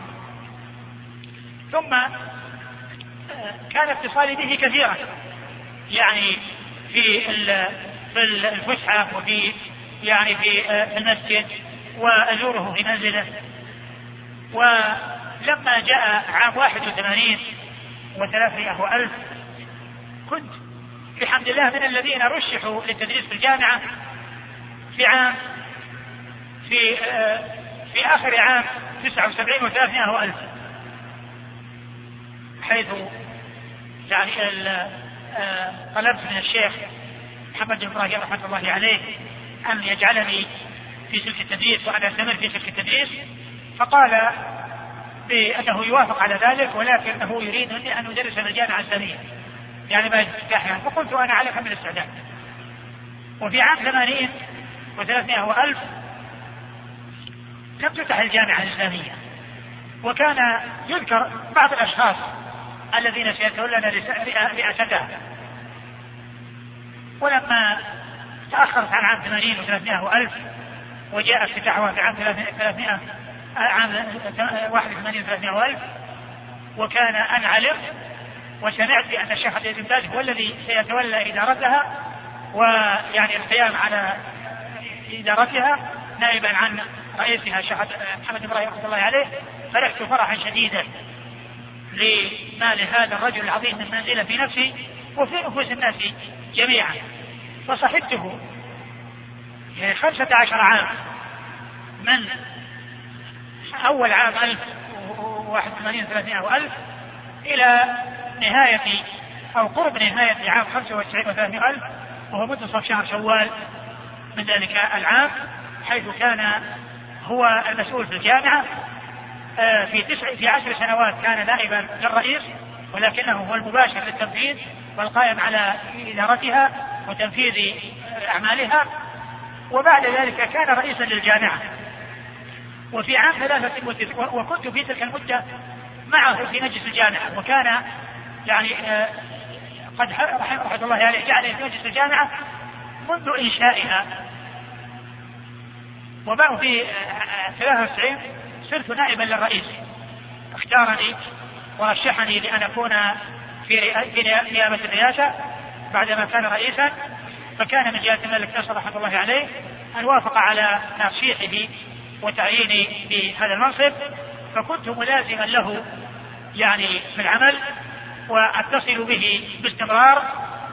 ثم كان اتصالي به كثيرا، يعني في الفسحة وفي يعني في المسجد، وأزوره في منزله. ولما جاء عام 81 و300 وألف كنت بحمد الله من الذين رشحوا للتدريس في الجامعة في آخر عام 79 و300 وألف، حيث يعني طلبت من الشيخ محمد إبراهيم رحمة الله عليه أن يجعلني في سلك التدريس وأنا أستمر في سلك التدريس، فقال بأنه يوافق على ذلك، ولكنه يريد مني أن أدرس في الجامعة الإسلامية يعني ما يفتحها. فقلت أنا على كامل الاستعداد. وفي عام 80 و300 وألف لم تفتح الجامعة الإسلامية، وكان يذكر بعض الأشخاص الذين سيتولون رئاستها. ولما تأخرت عن عام 80 و300 وألف وجاء افتتاحها في عام 81 و300 وألف، وكان أن علمت وسمعت بأن الشيخ عبد العزيز بن باز هو الذي سيتولى إدارتها، ويعني القيام على إدارتها نائبا عن رئيسها الشيخ محمد إبراهيم رحمة الله عليه، فرحت فرحا شديدا لما لهذا الرجل العظيم من منزلة في نفسي وفي نفوس الناس جميعا. فصحبته 15 عام، من أول عام 1081 300 وألف إلى نهاية أو قرب نهاية عام 95 و300 ألف، وهو منتصف شهر شوال من ذلك العام، حيث كان هو المسؤول في الجامعة. في 10 سنوات كان نائبا للرئيس، ولكنه هو المباشر للتنفيذ والقائم على إدارتها وتنفيذ أعمالها. وبعد ذلك كان رئيسا للجامعة. وفي عام 3 وكنت في تلك المدة معه في مجلس الجامعة، وكان يعني قد رحمه الله عليه جعل في مجلس الجامعة منذ إنشائها. وبعد في 93 صرت نائبا للرئيس، اختارني ورشحني لأن أكون في نيابة الرئاسة بعدما كان رئيسا. فكان من جهة الملك فيصل رحمه الله عليه أن وافق على ترشيحه وتعييني بهذا المنصب، فكنت ملازما له يعني في العمل وأتصل به باستمرار،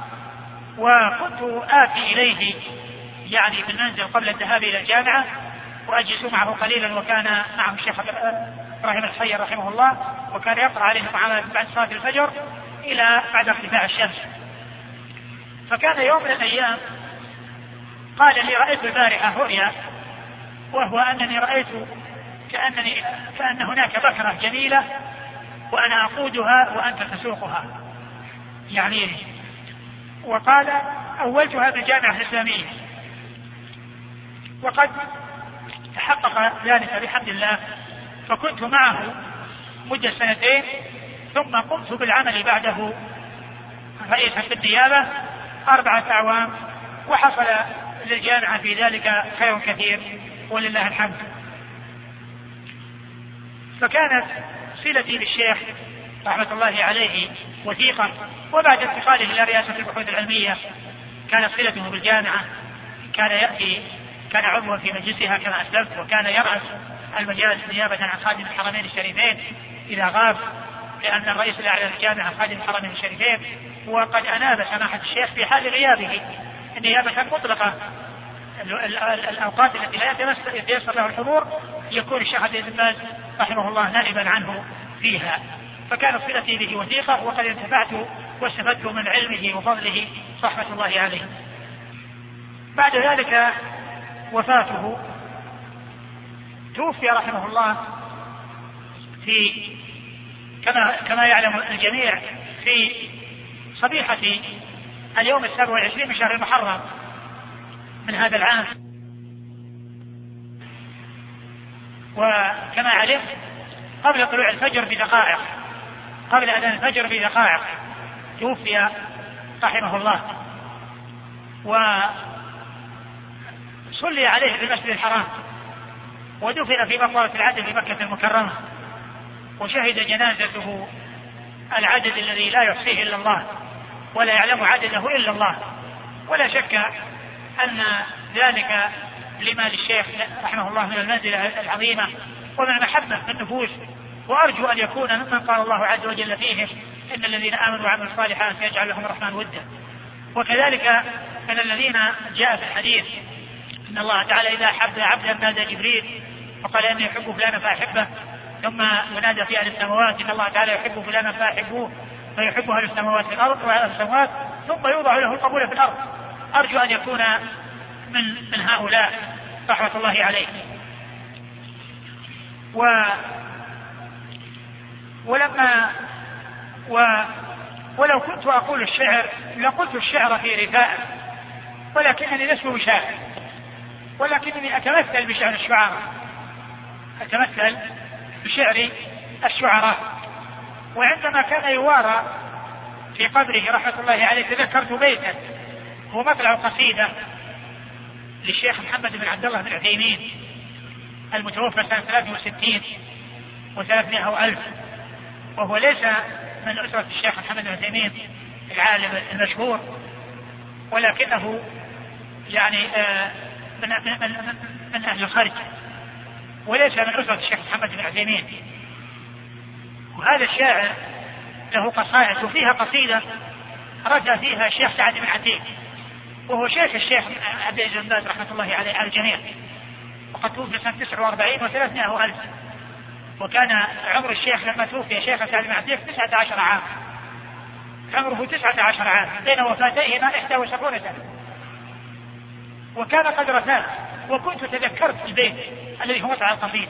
وكنت آتي إليه يعني في المنزل قبل الذهاب إلى الجامعة وأجلس معه قليلا، وكان معه الشيخ إبراهيم الحير رحمه الله، وكان يقرأ عليه بعد صلاة الفجر إلى بعد ارتفاع الشمس. فكان يوم من الأيام قال لي: رأيت البارحة رؤيا، وهو أنني رأيت كأن هناك بكرة جميلة وأنا أقودها وأنت تسوقها يعني. وقال: أولتها بالجامعة الإسلامية، وقد تحقق ذلك بحمد الله، فكنت معه مدة 2 ثم قمت بالعمل بعده رئيسا في النيابة 4 أعوام، وحصل للجامعة في ذلك خير كثير ولله الحمد. فكانت صلتي بالشيخ رحمة الله عليه وثيقة، وبعد انتقاله إلى رئاسة البحوث العلمية كانت صلته بالجامعة، كان يأتي، كان عضوا في مجلسها كما أسلفت، وكان يرأس المجالس نيابة عن خادم الحرمين الشريفين إذا غاب، لأن الرئيس الأعلى للجامعة خادم الحرمين الشريفين. وقد أناب سماحة الشيخ في حال غيابه النيابة مطلقة، الأوقات التي لا يتيسر له الحضور يكون الشيخ عبد العزيز بن باز رحمه الله نائبا عنه فيها. فكانت صلتي به وثيقة، وقد انتفعت واستفدت من علمه وفضله رحمة الله عليه. بعد ذلك وفاته، توفي رحمه الله في كما يعلم الجميع في صبيحة اليوم 27 من شهر المحرم من هذا العام. وكما علمت قبل طلوع الفجر بدقائق، قبل أذان الفجر بدقائق توفي رحمه الله، وصلي عليه في المسجد الحرام، ودفن في مقبرة العدل في مكة المكرمة، وشهد جنازته العدد الذي لا يحصيه إلا الله ولا يعلم عدده إلا الله. ولا شك أن ذلك لما للشيخ رحمه الله من المنزلة العظيمة ومن المحبة في النفوس، وأرجو أن يكون ممن قال الله عز وجل فيهم إن الذين آمنوا وعملوا الصالحات يجعل لهم الرحمن ودا. وكذلك من الذين جاء في الحديث إن الله تعالى إذا أحب عبدا نادى جبريل وقال إني يحب فلانا فأحبه، ثم ينادى في أهل السماوات إن الله تعالى يحب فلانا فأحبوه، فيحب أهل السماوات في الأرض وأهل السماوات، ثم يوضع له القبول في الأرض. أرجو أن يكون من هؤلاء رحمة الله عليه. ولو كنت أقول الشعر لقلت الشعر في رثاء، ولكنني لست بشاعر، ولكنني أتمثل بشعر الشعراء، أتمثل بشعر الشعراء. وعندما كان يوارى في قبره رحمة الله عليه تذكرت بيتا هو مطلع قصيدة للشيخ محمد بن عبد الله بن عثيمين المتوفى سنة 63 و300 وألف، وهو ليس من أسرة الشيخ محمد بن عثيمين العالم المشهور، ولكنه يعني من أهل الخرج، وليس من أسرة الشيخ محمد بن عثيمين. وهذا الشاعر له قصائد، وفيها قصيدة رجع فيها الشيخ سعد بن عتيق، وهو شيخ الشيخ عبد العزيز بن باز رحمة الله عليه على الجميع، وقد توفي سنة 49 و300 وألف. وكان عمر الشيخ لما توفي شيخ سعد بن عتيق 19 عام، عمره 19 عام بين وفاتيهما 71 سنة، وكان قد رثاه. وكنت تذكرت البيت الذي هو مطلع القصيدة،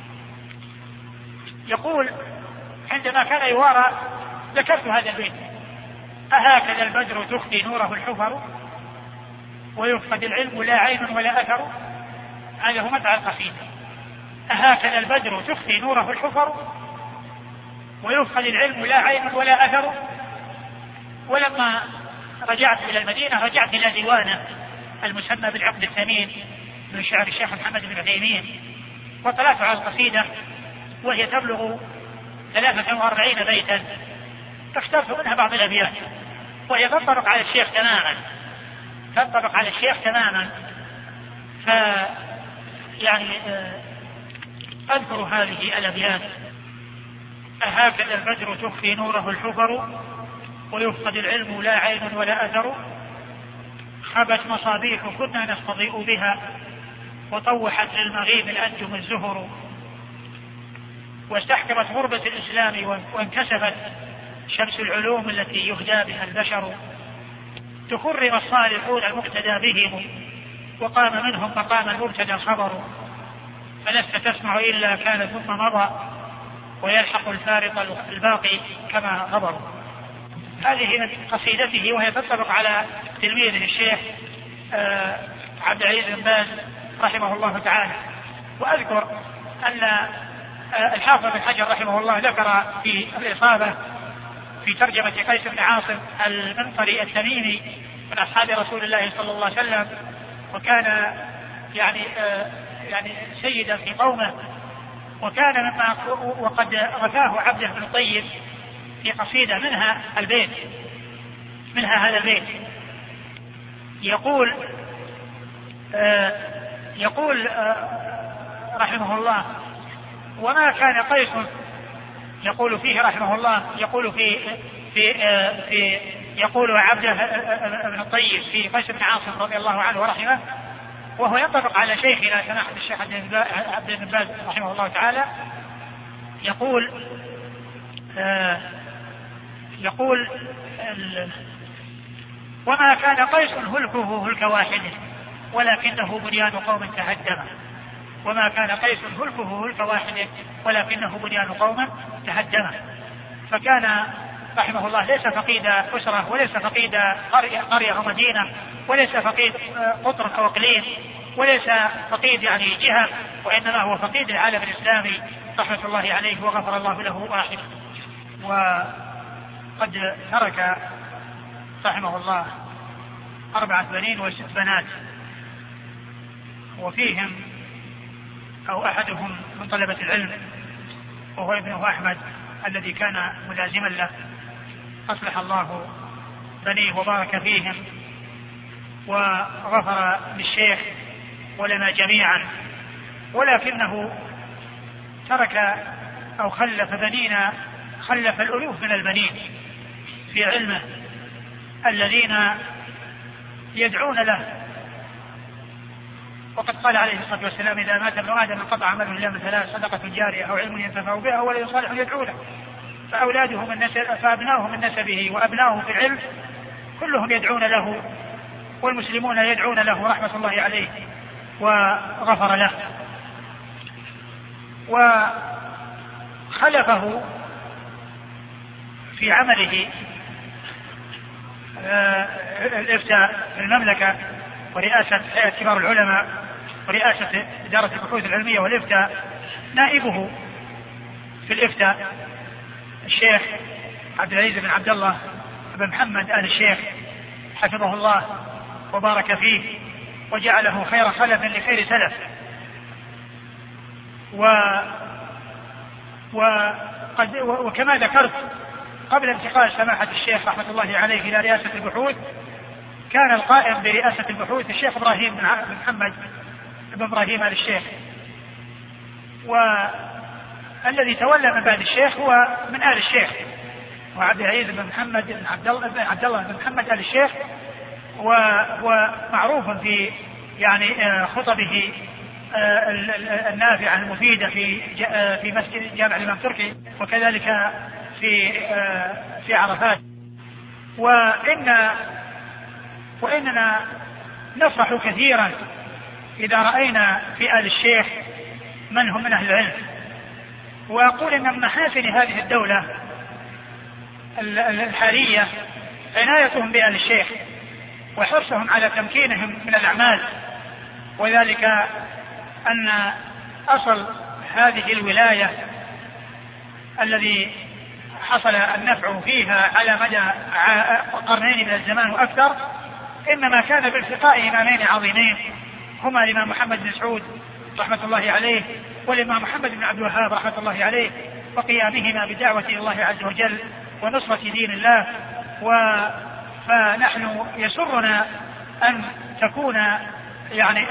يقول عندما كان يوارى ذكرت هذا البيت: أهكذا البدر تخفي نوره الحفر ويفقد العلم لا عين ولا أثر. هذا هو مطلع القصيدة: أهكذا البدر تخفي نوره الحفر ويفقد العلم لا عين ولا أثر. ولما رجعت إلى المدينة رجعت إلى ديوانه المسمى بالعقد الثمين من شعر الشيخ محمد بن عثيمين، وطلعت على القصيدة وهي تبلغ 43 بيتا، فاخترت منها بعض الأبيات وهي تنطبق على الشيخ تماما، تنطبق على الشيخ تماما. يعني أذكر هذه الأبيات: أهكذا البدر تخفي نوره الحفر ويفقد العلم لا عين ولا أثر. خبت مصابيح كنا نستضيء بها وطوحت للمغيب الأنجم الزهر. واستحكمت غربة الإسلام وانكسفت شمس العلوم التي يهدى بها البشر. تكرم الصالحون المقتدى بهم وقام منهم مقام المبتدى الخبر. فلست تسمع إلا كان ثم مضى ويلحق الفارق الباقي كما غبر. هذه من قصيدته وهي تنطبق على تلميذه الشيخ عبد العزيز بن باز رحمه الله تعالى. وأذكر أن الحافظ بن حجر رحمه الله ذكر في الإصابة في ترجمة قيس بن عاصم المنقري التميمي من أصحاب رسول الله صلى الله عليه وسلم، وكان يعني سيدا في قومه، وكان مما وقد رثاه عبده بن طيب في قصيدة منها هذا البيت يقول رحمه الله: وما كان قيس، يقول فيه رحمه الله، يقول عبده بن الطيب في قيس بن عاصم رضي الله عنه ورحمه، وهو ينطبق على شيخنا سماحة الشيخ عبد بن باز رحمه الله تعالى. يقول وما كان قيس هلكه هلك واحد ولكنه بنيان قوم تهدم. وما كان قيس هلكه هلك واحد ولكنه بنيان قوم تهدم. فكان رحمه الله ليس فقيد أسرة، وليس فقيد قرية أو مدينة، وليس فقيد قطر أو إقليم، وليس فقيد يعني جهة، وإنما هو فقيد العالم الإسلامي رحمة الله عليه وغفر الله له واحد. وقد ترك رحمه الله 4 بنين و6 بنات، وفيهم أو أحدهم من طلبة العلم وهو ابنه أحمد الذي كان ملازما له، أصلح الله بنيه وبارك فيهم وغفر للشيخ ولنا جميعا. ولكنه ترك أو خلف بنينا، خلف الألوف من البنين في علمه الذين يدعون له. وقد قال عليه الصلاة والسلام: إذا مات ابن آدم انقطع عمله إلا من 3: صدقة جارية أو علم ينتفع بها أو ولد صالح يدعو له. فأبناؤه من نسبه وأبناؤه في العلم كلهم يدعون له، والمسلمون يدعون له رحمة الله عليه وغفر له. وخلفه في عمله الإفتاء في المملكة ورئاسة هيئة كبار العلماء ورئاسة إدارة البحوث العلمية والإفتاء نائبه في الإفتاء الشيخ عبد العزيز بن عبد الله بن محمد آل الشيخ حفظه الله وبارك فيه وجعله خير خلف لخير سلف. وكما ذكرت قبل انتقال سماحة الشيخ رحمة الله عليه إلى رئاسة البحوث، كان القائم برئاسة البحوث الشيخ إبراهيم بن محمد بن إبراهيم آل الشيخ، والذي تولى من بعد الشيخ هو من آل الشيخ، وعبد العزيز بن محمد بن عبد الله بن محمد آل الشيخ، ومعروف في يعني خطبه النافعة المفيدة في مسجد جامع الإمام تركي، وكذلك في عرفات. وإننا نفرح كثيرا إذا رأينا في آل الشيخ من هم من أهل العلم. وأقول إن من محاسن هذه الدولة الحالية عنايتهم بآل الشيخ وحرصهم على تمكينهم من الأعمال، وذلك أن أصل هذه الولاية الذي حصل النفع فيها على مدى قرنين من الزمان وأكثر إنما كان بالتقاء إمامين عظيمين هما الإمام محمد بن سعود رحمة الله عليه والإمام محمد بن عبد الوهاب رحمة الله عليه، وقيامهما بدعوة الله عز وجل ونصرة دين الله. فنحن يسرنا أن تكون يعني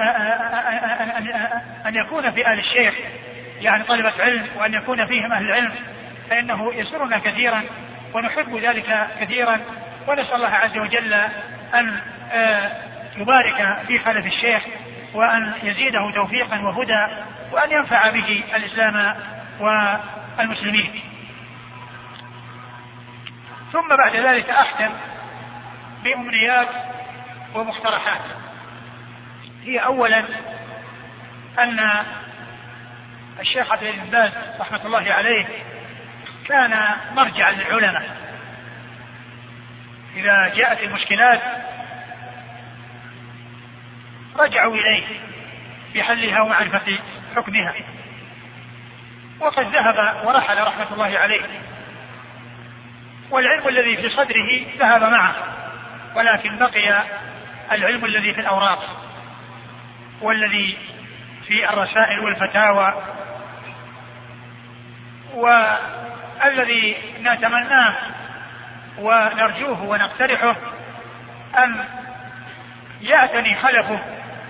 أن يكون في آل الشيخ يعني طلبة علم، وأن يكون فيهم أهل العلم، فإنه يسرنا كثيرا ونحب ذلك كثيرا، ونسأل الله عز وجل أن يبارك في خلف الشيخ وأن يزيده توفيقا وهدى وأن ينفع به الإسلام والمسلمين. ثم بعد ذلك أختم بأمنيات ومقترحات. هي أولا أن الشيخ عبد العزيز بن باز رحمة الله عليه كان مرجعا للعلماء إذا جاءت المشكلات رجعوا إليه في حلها ومعرفة حكمها. وقد ذهب ورحل رحمة الله عليه، والعلم الذي في صدره ذهب معه، ولكن بقي العلم الذي في الأوراق والذي في الرسائل والفتاوى، والذي نتمناه ونرجوه ونقترحه أن يعتني خلفه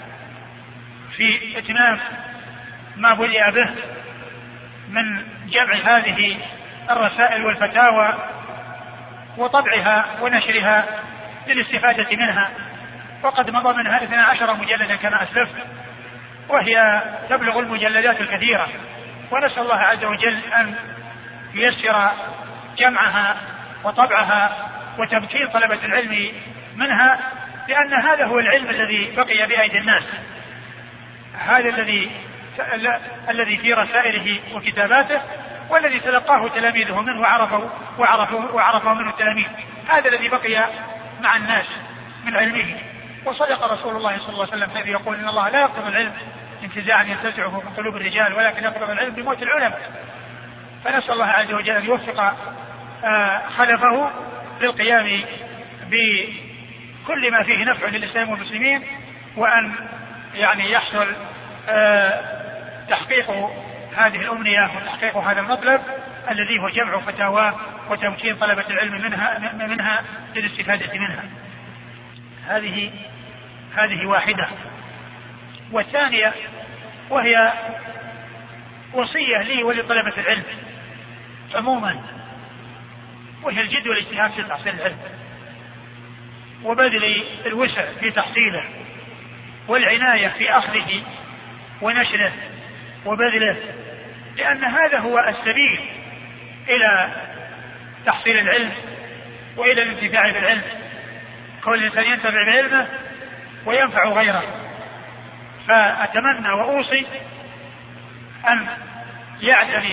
في إتمام ما بدأ به من جمع هذه الرسائل والفتاوى وطبعها ونشرها للاستفادة منها. وقد مضى منها 12 مجلدا كما أسلفت، وهي تبلغ المجلدات الكثيرة، ونسأل الله عز وجل أن ييسر جمعها وطبعها وتمكين طلبة العلم منها، لأن هذا هو العلم الذي بقي بأيدي الناس، هذا الذي في رسائله وكتاباته، والذي تلقاه تلاميذه منه وعرفوا منه التلاميذ، هذا الذي بقي مع الناس من علمه. وصدق رسول الله صلى الله عليه وسلم حيث يقول إن الله لا يقبض العلم انتزاعا ينتزعه من قلوب الرجال، ولكن يقبض العلم بموت العلماء. فنسأل الله عز وجل أن يوفق خلفه للقيام بكل ما فيه نفع للإسلام والمسلمين، وأن يعني يحصل تحقيق هذه الأمنية وتحقيق هذا المطلب الذي هو جمع فتاوى وتمكين طلبة العلم منها للاستفادة منها. هذه واحدة. والثانية وهي وصية لي ولطلبة العلم عموما، وهي الجد والاجتهاد في تحصيل العلم وبذل الوسع في تحصيله والعناية في أخذه ونشره وبذله، لأن هذا هو السبيل إلى تحصيل العلم وإلى الانتفاع بالعلم. كل إنسان ينتفع بعلمه وينفع غيره. فأتمنى وأوصي أن يعتني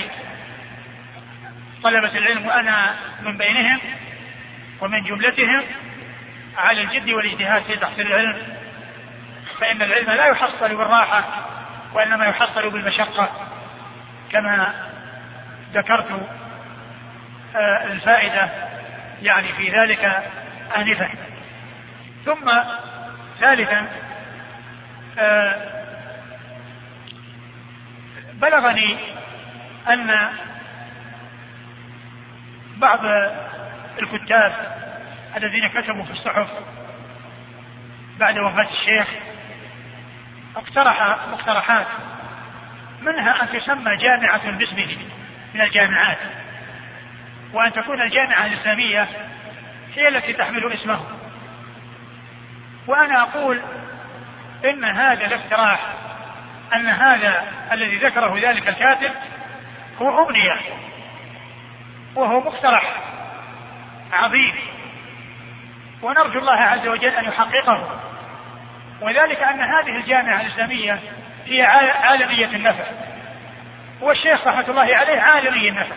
طلبة العلم وأنا من بينهم ومن جملتهم على الجد والاجتهاد في تحصيل العلم، فإن العلم لا يحصل بالراحة وإنما يحصل بالمشقة، كما ذكرت الفائدة يعني في ذلك آنفا. ثم ثالثا بلغني أن بعض الكتاب الذين كتبوا في الصحف بعد وفاة الشيخ اقترح مقترحات، منها أن تسمى جامعة باسمه من الجامعات، وأن تكون الجامعة الإسلامية هي التي تحمل اسمه. وأنا أقول إن هذا الاقتراح، أن هذا الذي ذكره ذلك الكاتب هو أمنية وهو مقترح عظيم، ونرجو الله عز وجل أن يحققه، وذلك أن هذه الجامعة الإسلامية هي عالمية النفع، والشيخ رحمة الله عليه عالمي النفع،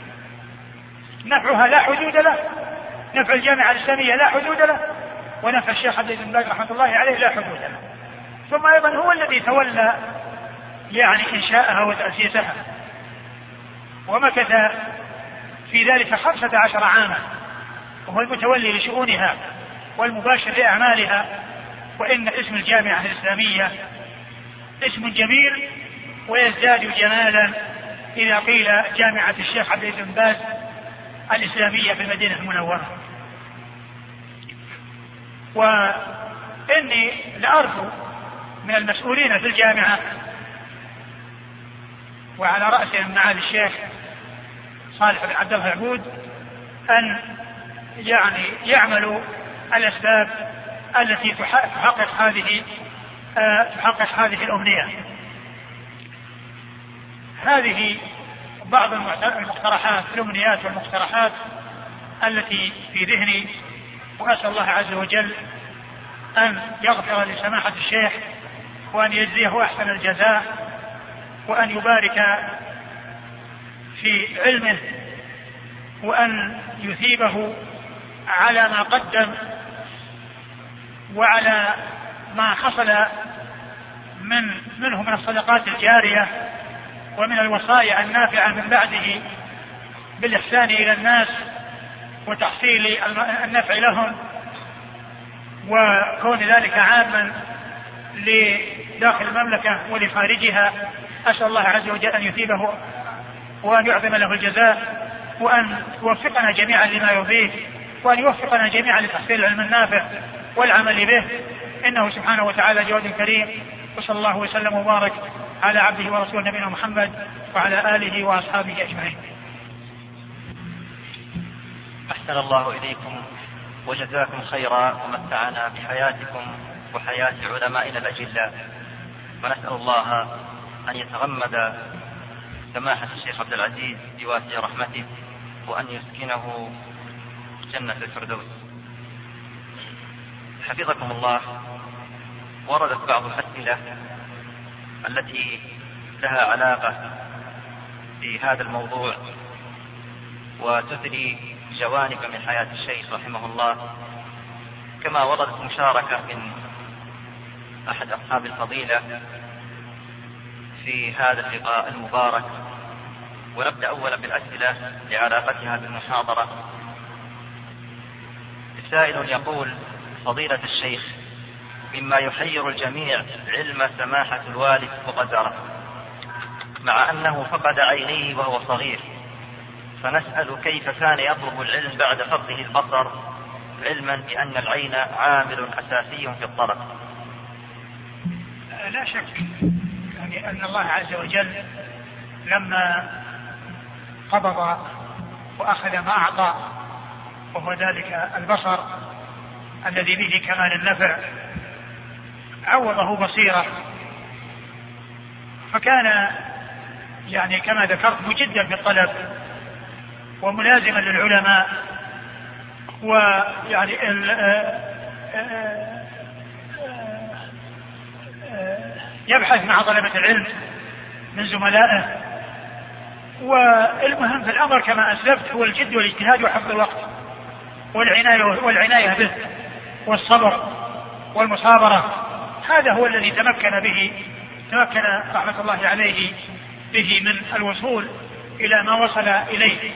نفعها لا حدود له، نفع الجامعة الإسلامية لا حدود له، ونفع الشيخ عبد بن باز رحمة الله عليه لا حدود له. ثم أيضا هو الذي تولى يعني إنشاءها وتأسيسها، ومكث في ذلك 15 عاما، وهو المتولي لشؤونها والمباشر لأعمالها. وإن اسم الجامعة الإسلامية اسم جميل ويزداد جمالا إذا قيل جامعة الشيخ عبد بن باز الإسلامية في المدينة المنورة. وإني لأرجو من المسؤولين في الجامعة وعلى رأسهم معالي الشيخ صالح بن عبد الله العبود أن يعني يعملوا الأسباب التي تحقق هذه الأمنية. هذه بعض المقترحات، الأمنيات والمقترحات التي في ذهني، وأسأل الله عز وجل أن يغفر لسماحة الشيخ وأن يجزيه أحسن الجزاء، وأن يبارك في علمه، وأن يثيبه على ما قدم وعلى ما حصل منه من الصدقات الجارية ومن الوصايا النافعة من بعده بالإحسان إلى الناس وتحصيل النفع لهم، وكون ذلك عاما لداخل المملكة ولخارجها. أسأل الله عز وجل أن يثيبه وأن يعظم له الجزاء، وأن يوفقنا جميعا لما يرضيه، وأن يوفقنا جميعا لتحصيل العلم النافع والعمل به، إنه سبحانه وتعالى جواد كريم. وصلى الله وسلم وبارك على عبده ورسوله نبينا محمد وعلى آله وأصحابه أجمعين. أحسن الله إليكم وجزاكم خيرا ومتعنا بحياتكم وحياة علمائنا الأجلاء، ونسأل الله أن يتغمد سماحة الشيخ عبد العزيز بواسع رحمته، وأن يسكنه جنة الفردوس. حفظكم الله. وردت بعض الأسئلة التي لها علاقة بهذا الموضوع وتثري جوانب من حياة الشيخ رحمه الله، كما وردت مشاركة من أحد أصحاب الفضيلة في هذا اللقاء المبارك. ونبدأ أولا بالأسئلة لعلاقتها بالمحاضرة. سائل يقول: فضيلة الشيخ، مما يحير الجميع علم سماحة الوالد وقدره، مع أنه فقد عينيه وهو صغير، فنسأل كيف كان يطلب العلم بعد فقده البصر، علما بأن العين عامل أساسي في الطلب. لا شك يعني أن الله عز وجل لما قبض وأخذ ما أعطى، وهو ذلك البصر الذي به كمال النفع، عوضه بصيرة، فكان يعني كما ذكرت مجدا في الطلب وملازما للعلماء، ويعني يبحث مع طلبة العلم من زملائه. والمهم في الأمر كما أسلفت هو الجد والاجتهاد وحفظ الوقت والعناية به والصبر والمصابرة. هذا هو الذي تمكن رحمة الله عليه به من الوصول إلى ما وصل إليه.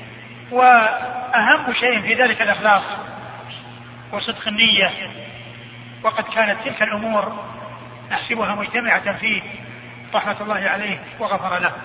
وأهم شيء في ذلك الإخلاص وصدق النية، وقد كانت تلك الأمور نحسبها مجتمعة فيه رحمة الله عليه وغفر له.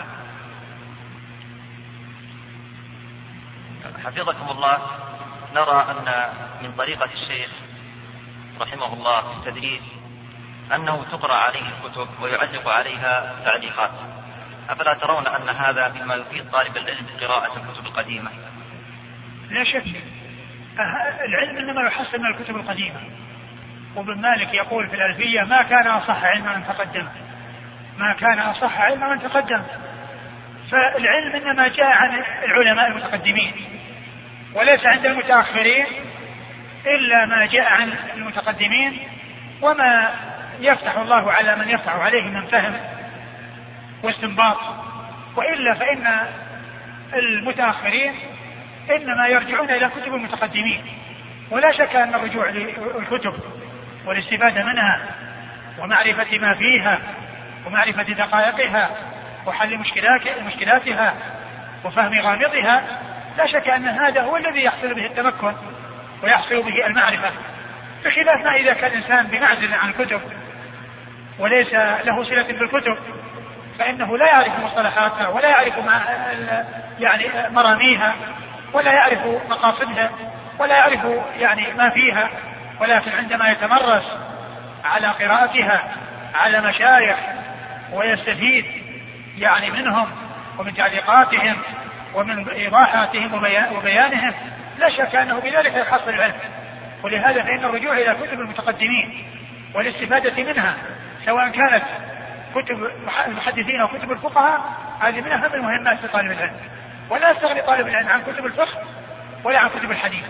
حفظكم الله. نرى أن من طريقة الشيخ رحمه الله في التدريس أنه تقرأ عليه الكتب ويعلق عليها تعليقات، أفلا ترون أن هذا مما يفيد طالب العلم قراءة الكتب القديمة؟ لا شك، العلم إنما يحصل من الكتب القديمة. وابن مالك يقول في الألفية: ما كان أصح علم من تقدم، ما كان أصح علم من تقدم. فالعلم إنما جاء عن العلماء المتقدمين، وليس عند المتأخرين إلا ما جاء عن المتقدمين، وما يفتح الله على من يفتح عليه من فهم واستنباط. وإلا فإن المتأخرين إنما يرجعون إلى كتب المتقدمين. ولا شك أن الرجوع للكتب والاستفادة منها ومعرفة ما فيها ومعرفة دقائقها وحل مشكلاتها وفهم غامضها، لا شك أن هذا هو الذي يحصل به التمكن ويحصل به المعرفة، بخلاف ما إذا كان الإنسان بمعزل عن الكتب وليس له صلة بالكتب، فإنه لا يعرف مصطلحاتها ولا يعرف يعني مراميها ولا يعرف مقاصدها ولا يعرف يعني ما فيها. ولكن عندما يتمرس على قراءتها على مشايخ ويستفيد يعني منهم ومن تعليقاتهم ومن إيضاحاتهم وبيانهم، لا شك أنه بذلك يحصل العلم. ولهذا فإن الرجوع إلى كتب المتقدمين والاستفادة منها، سواء كانت كتب المحدثين أو كتب الفقهاء، هذه من أهم المهمات لطالب العلم. ولا يستغني طالب العلم عن كتب الفقه ولا عن كتب الحديث.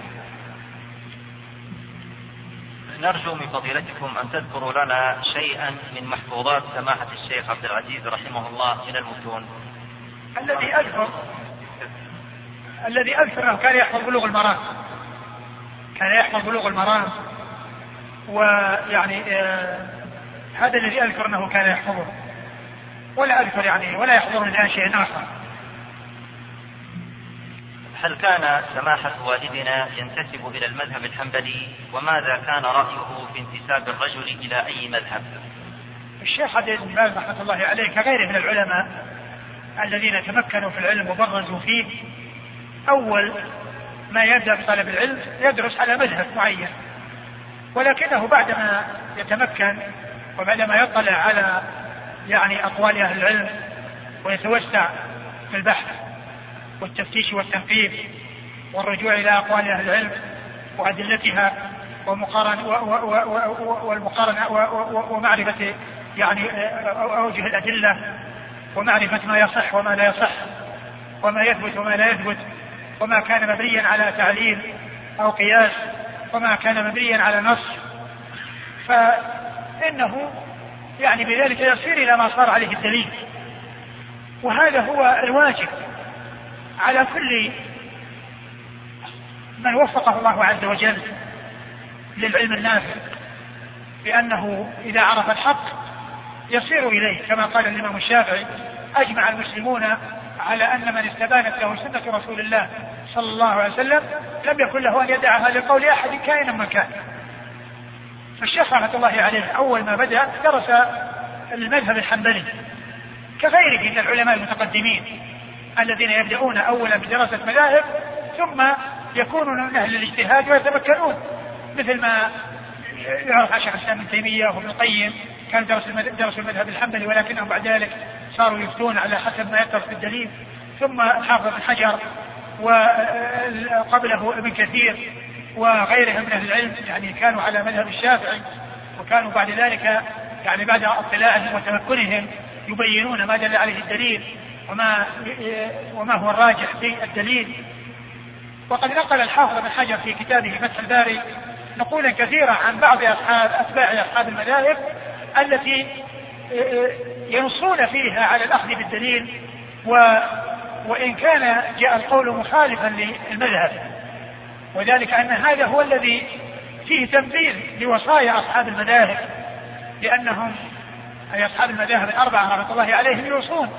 نرجو من فضيلتكم أن تذكروا لنا شيئا من محفوظات سماحة الشيخ عبد العزيز رحمه الله من المتون. الذي أذكر أنه كان يحفظ بلوغ المرام، ويعني هذا الذي أذكر أنه كان يحفظه، ولا أذكر يعني ولا يحضرني الآن شيء آخر. هل كان سماحة والدنا ينتسب إلى المذهب الحنبلي؟ وماذا كان رأيه في انتساب الرجل إلى أي مذهب؟ الشيخ عبد بن باز رحمة الله عليه كغيره من العلماء الذين تمكنوا في العلم وبرزوا فيه، أول ما يبدأ بطلب العلم يدرس على مذهب معين، ولكنه بعدما يتمكن وبعدما يطلع على يعني أقوال أهل العلم ويتوسع في البحث والتفتيش والتنقيب والرجوع إلى أقوال أهل العلم وأدلتها والمقارنة ومعرفة يعني أوجه الأدلة ومعرفة ما يصح وما لا يصح وما يثبت وما لا يثبت وما كان مبنيا على تعليل أو قياس وما كان مبنيا على نص، فإنه يعني بذلك يصير إلى ما صار عليه الدليل. وهذا هو الواجب على كل من وفقه الله عز وجل للعلم النافع، بأنه إذا عرف الحق يصير إليه، كما قال الإمام الشافعي: أجمع المسلمون على أن من استبانت له سنة رسول الله صلى الله عليه وسلم لم يكن له أن يدعها لقول أحد كائنا من كان. فالشيخ رحمة الله عليه أول ما بدأ درس المذهب الحنبلي كغيره من العلماء المتقدمين الذين يبدأون أولا بدراسة مذاهب ثم يكونون من أهل الاجتهاد ويتمكنون، مثل ما يعرف عن شيخ الإسلام ابن تيمية وابن القيم كانوا درسوا المذهب الحنبلي ولكنهم بعد ذلك صاروا يفتون على حسب ما يتفق في الدليل، ثم حافظ بن حجر وقبله ابن كثير وغيرهم من أهل العلم يعني كانوا على مذهب الشافعي، وكانوا بعد ذلك يعني بعد اطلاعهم وتمكنهم يبينون ما دل عليه الدليل وما هو الراجح في الدليل. وقد نقل الحافظ بن حجر في كتابه فتح الباري نقولا كثيرة عن بعض أتباع أصحاب المذاهب التي ينصون فيها على الأخذ بالدليل وإن كان جاء القول مخالفا للمذهب، وذلك أن هذا هو الذي فيه تنفيذ لوصايا أصحاب المذاهب، لأنهم أي أصحاب المذاهب الأربعة رحمة الله عليهم يوصون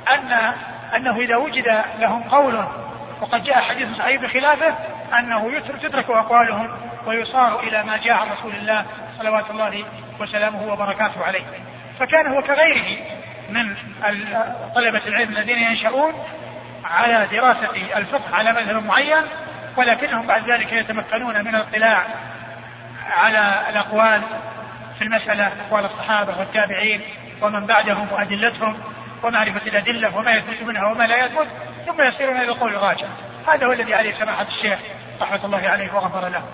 أنه إذا وجد لهم قول وقد جاء حديث صحيح بخلافه أنه تترك أقوالهم ويصار إلى ما جاء عن رسول الله صلوات الله وسلامه وبركاته عليه. فكان هو كغيره من طلبة العلم الذين ينشؤون على دراسة الفقه على مذهب معين، ولكنهم بعد ذلك يتمكنون من الاطلاع على الأقوال في المسألة، أقوال الصحابة والتابعين ومن بعدهم وأدلتهم ومعرفة الأدلة وما يثبت منها وما لا يثبت، ثم يصيرون إلى القول الراجح. هذا هو الذي عليه سماحة الشيخ رحمة الله عليه وغفر له.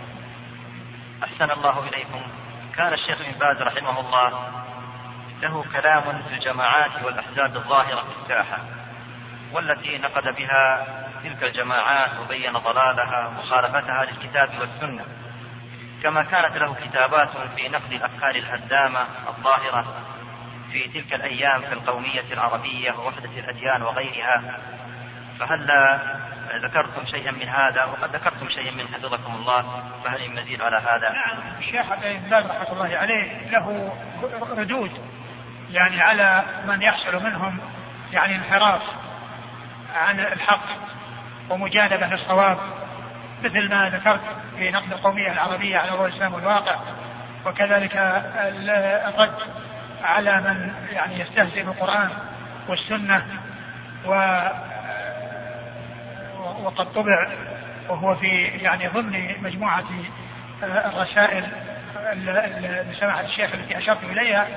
أحسن الله إليكم. كان الشيخ ابن باز رحمه الله له كلام في الجماعات والأحزاب الظاهرة في الساحة والتي نقد بها تلك الجماعات وبين ضلالها ومخالفتها للكتاب والسنة، كما كانت له كتابات في نقد الأفكار الهدامة الظاهرة في تلك الأيام في القومية العربية ووحدة الأديان وغيرها. فهل ذكرتم شيئا من هذا؟ وقد ذكرتم شيئا من حفظكم الله، فهل من مزيد على هذا؟ نعم، الشيخ ابن باز رحمة الله عليه له ردود يعني على من يحصل منهم يعني انحراف عن الحق ومجانبة للصواب، مثل ما ذكرت في نقد القومية العربية على ضوء الإسلام والواقع، وكذلك الرد على من يعني يستهزئ بالقرآن والسنة وقد طبع وهو في يعني ضمن مجموعة الرسائل لسماحة الشيخ التي أشرت إليها،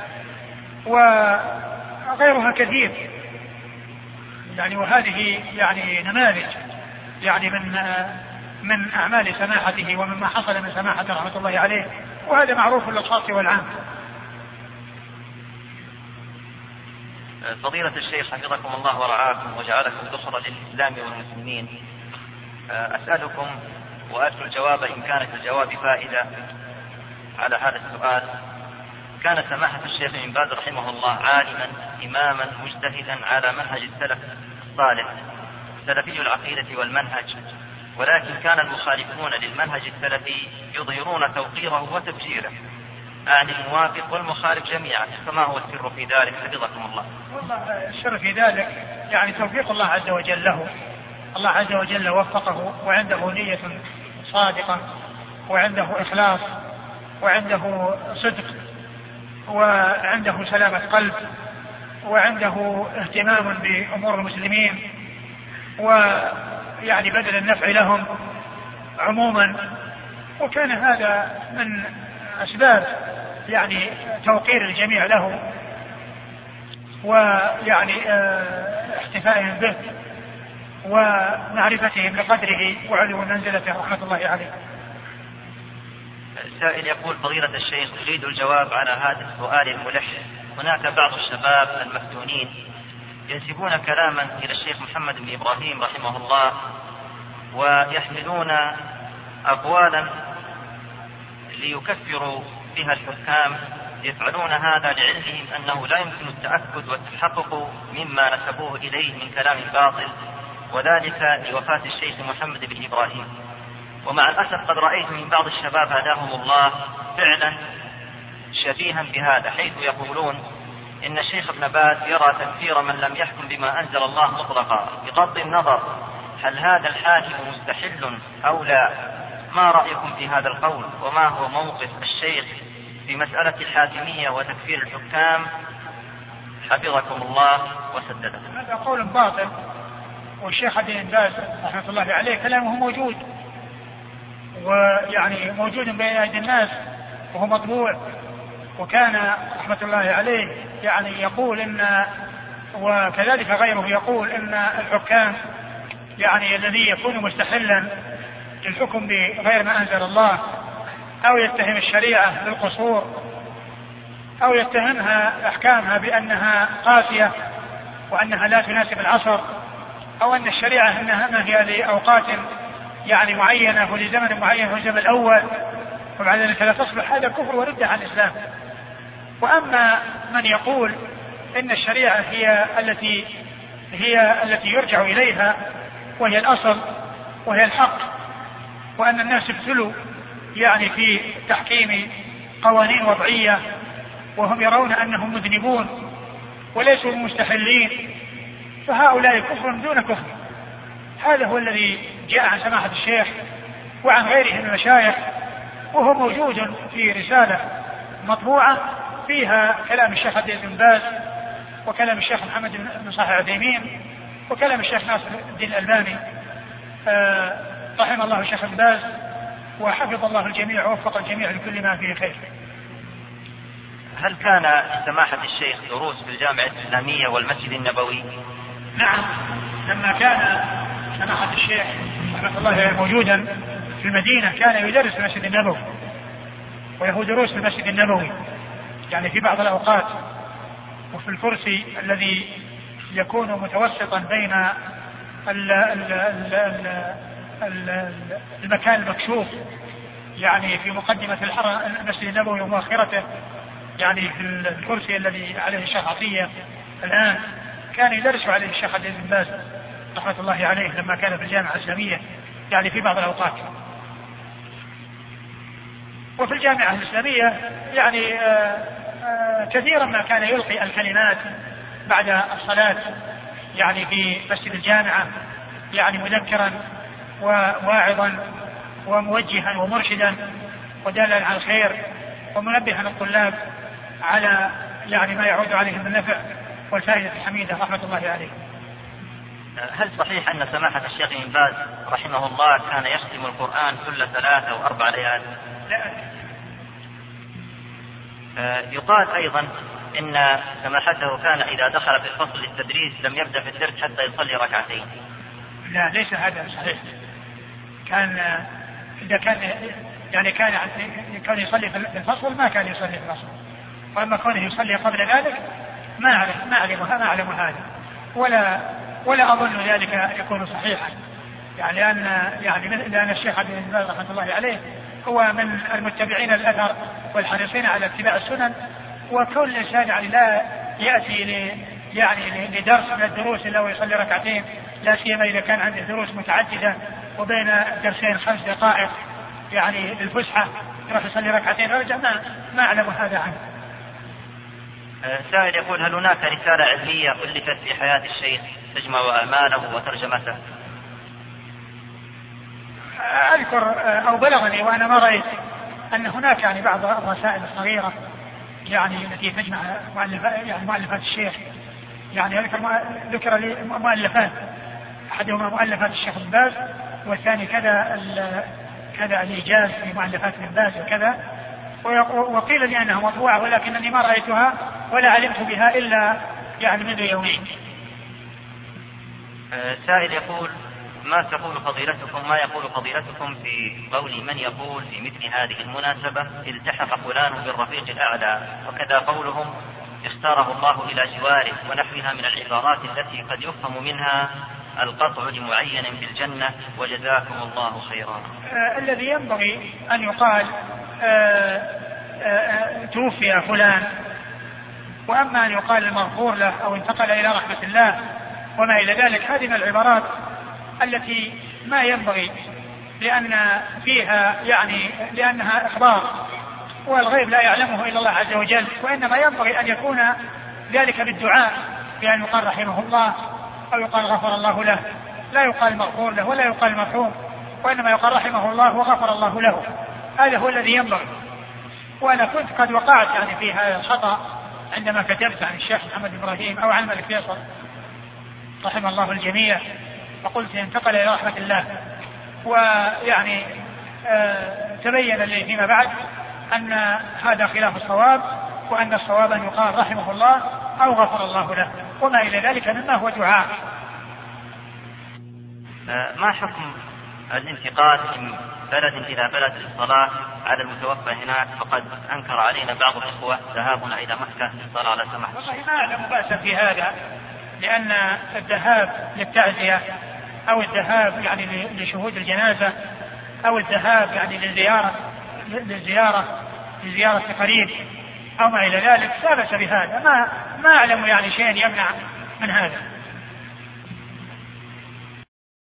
وغيرها كثير يعني. وهذه يعني نماذج يعني من أعمال سماحته ومما حصل من سماحته رحمة الله عليه، وهذا معروف للخاص والعام. فضيلة الشيخ حفظكم الله ورعاكم وجعلكم ذخرا للإسلام والمسلمين، أسألكم وأرجو الجواب إن كانت الجواب فائدة على هذا السؤال. كان سماحة الشيخ ابن باز رحمه الله عالما إماما مجتهدا على منهج السلف الصالح سلفي العقيدة والمنهج، ولكن كان المخالفون للمنهج السلفي يظهرون توقيره وتبجيره أعني الموافق والمخالف جميعا، فما هو السر في ذلك حفظكم الله؟ والله السر في ذلك يعني توفيق الله عز وجل له. الله عز وجل وفقه، وعنده نية صادقة، وعنده إخلاص، وعنده صدق، وعنده سلامة قلب، وعنده اهتمام بأمور المسلمين، ويعني بذل النفع لهم عموما. وكان هذا من أسباب يعني توقير الجميع له، ويعني احتفائهم به، ومعرفتهم لقدره وعلو منزلته رحمة الله عليه. السائل يقول: فضيلة الشيخ، أريد الجواب على هذا السؤال الملح. هناك بعض الشباب المفتونين ينسبون كلاما إلى الشيخ محمد بن إبراهيم رحمه الله، ويحملون أقوالا ليكفروا بها الحكام، يفعلون هذا لعلمهم أنه لا يمكن التأكد والتحقق مما نسبوه إليه من كلام باطل، وذلك لوفاة الشيخ محمد بن إبراهيم. ومع الأسف قد رأيت من بعض الشباب هداهم الله فعلا شبيها بهذا، حيث يقولون إن الشيخ ابن باز يرى تكفير من لم يحكم بما أنزل الله مطلقا بغض النظر هل هذا الحاكم مستحل أو لا. ما رأيكم في هذا القول؟ وما هو موقف الشيخ في مسألة الحاكمية وتكفير الحكام حفظكم الله وسددكم؟ هذا قول باطل، والشيخ ابن باز رحمة الله عليه كلامه موجود، ويعني موجود بين أيدي الناس وهو مطبوع. وكان رحمة الله عليه يعني يقول إن، وكذلك غيره يقول إن الحكام يعني الذي يكون مستحلا للحكم بغير ما أنزل الله، أو يتهم الشريعة بالقصور، أو يتهمها أحكامها بأنها قاسية وأنها لا تناسب العصر، أو أن الشريعة إنها هي لأوقات يعني معينة ولزمن معين والزمن الأول، وبعد ذلك لا تصبح، هذا كفر وردة عن الإسلام. وأما من يقول إن الشريعة هي التي يرجع إليها، وهي الأصل وهي الحق، وأن الناس ابتلوا يعني في تحكيم قوانين وضعية وهم يرون أنهم مذنبون وليسوا مستحلين، فهؤلاء كفر دون كفر. هذا هو الذي جاء عن سماحة الشيخ وعن غيره من المشايخ، وهو موجود في رسالة مطبوعة فيها كلام الشيخ عبد العزيز بن باز، وكلام الشيخ محمد بن صالح العثيمين، وكلام الشيخ ناصر الدين الألباني رحم الله الشيخ بن باز، وحفظ الله الجميع ووفق الجميع لكل ما فيه خير. هل كان سماحة الشيخ دروس في الجامعة الإسلامية والمسجد النبوي؟ نعم، لما كان سماحة الشيخ رحمة الله عليه موجودا في المدينة كان يدرس في المسجد النبوي، وله دروس في المسجد النبوي يعني في بعض الأوقات، وفي الكرسي الذي يكون متوسطا بين المكان المكشوف يعني في مقدمة المسجد النبوي ومؤخرته، يعني في الكرسي الذي عليه الشيخ عطية الآن، كان يدرس عليه الشيخ عبد العزيز بن باز رحمة الله عليه لما كان في الجامعة الإسلامية يعني في بعض الأوقات. وفي الجامعة الإسلامية يعني كثيرا ما كان يلقي الكلمات بعد الصلاة يعني في مسجد الجامعة، يعني مذكرا وواعظا وموجها ومرشدا ودالا على الخير، ومنبها الطلاب على يعني ما يعود عليهم بالنفع والفائدة الحميدة رحمة الله عليه. هل صحيح أن سماحة الشيخ بن باز رحمه الله كان يختم القرآن كل 3 أو 4 ليال؟ لا. يقال أيضا إن سماحته كان إذا دخل في الفصل التدريس لم يبدأ في الدرس حتى يصلي 2 ركعتين. لا، ليس هذا صحيح. كان إذا كان يصلي في الفصل ما كان يصلي في الفصل، وأما كونه يصلي قبل ذلك ما أعلم هذا، ولا أظن ذلك يكون صحيحا، لأن الشيخ عبد العزيز رحمة الله عليه هو من المتبعين الأثر والحريصين على اتباع السنن، وكل إنسان يعني لا يأتي لدرس من الدروس إلا ويصلي 2 ركعتين، لا سيما إذا كان عنده دروس متعددة وبين الدرسين 5 دقائق يعني للفسحة، يروح يصلي ركعتين ويرجع، ما أعلم هذا عنه. سائل يقول: هل هناك رسالة علمية ألفت في حياة الشيخ تجمع أعماله وترجمته؟ أذكر أو بلغني وأنا ما رأيت أن هناك يعني بعض الرسائل الصغيرة يعني التي تجمع مؤلفات الشيخ. يعني ذكر لي مؤلفات، أحدهما مؤلفات الشيخ ابن باز، والثاني كذا الإيجاز في مؤلفات ابن باز وكذا، وقيل لي أنها مطبوعة ولكنني ما رأيتها ولا علمت بها إلا يعني منذ يومين. سائل يقول: ما يقول فضيلتكم في قول من يقول في مثل هذه المناسبة التحق فلان بالرفيق الأعلى، وكذا قولهم اختاره الله إلى جواره، ونحوها من العبارات التي قد يفهم منها القطع لمعين بالجنة وجزاكم الله خيرا؟ الذي ينبغي أن يقال توفي فلان، وأما أن يقال المغفور له أو انتقل إلى رحمة الله وما إلى ذلك، هذه من العبارات التي ما ينبغي، لأن فيها يعني لأنها إخبار، والغيب لا يعلمه إلا الله عز وجل، وإنما ينبغي أن يكون ذلك بالدعاء، بأن يقال رحمه الله أو يقال غفر الله له، لا يقال مغفور له ولا يقال مرحوم، وإنما يقال رحمه الله وغفر الله له. هذا هو الذي ينبغي. وأنا كنت قد وقعت يعني في هذا الخطأ عندما كتبت عن الشيخ محمد إبراهيم أو عن الملك فيصل رحم الله الجميع، فقلت انتقل إلى رحمة الله، ويعني تبين لي فيما بعد أن هذا خلاف الصواب، وأن الصواب أن يقال رحمه الله أو غفر الله له وما إلى ذلك مما هو دعاء. ما حكم الانتقال من بلد إلى بلد للصلاة على المتوفى هناك؟ فقد أنكر علينا بعض الإخوة ذهابنا إلى مكة للصلاة على سماحة. والله ما أعلم بأسا في هذا، لأن الذهاب للتعزية أو الذهاب يعني لشهود الجنازة أو الذهاب يعني لزيارة قريب أو ما إلى ذلك لا بأس بهذا. ما أعلم يعني شيء يمنع من هذا.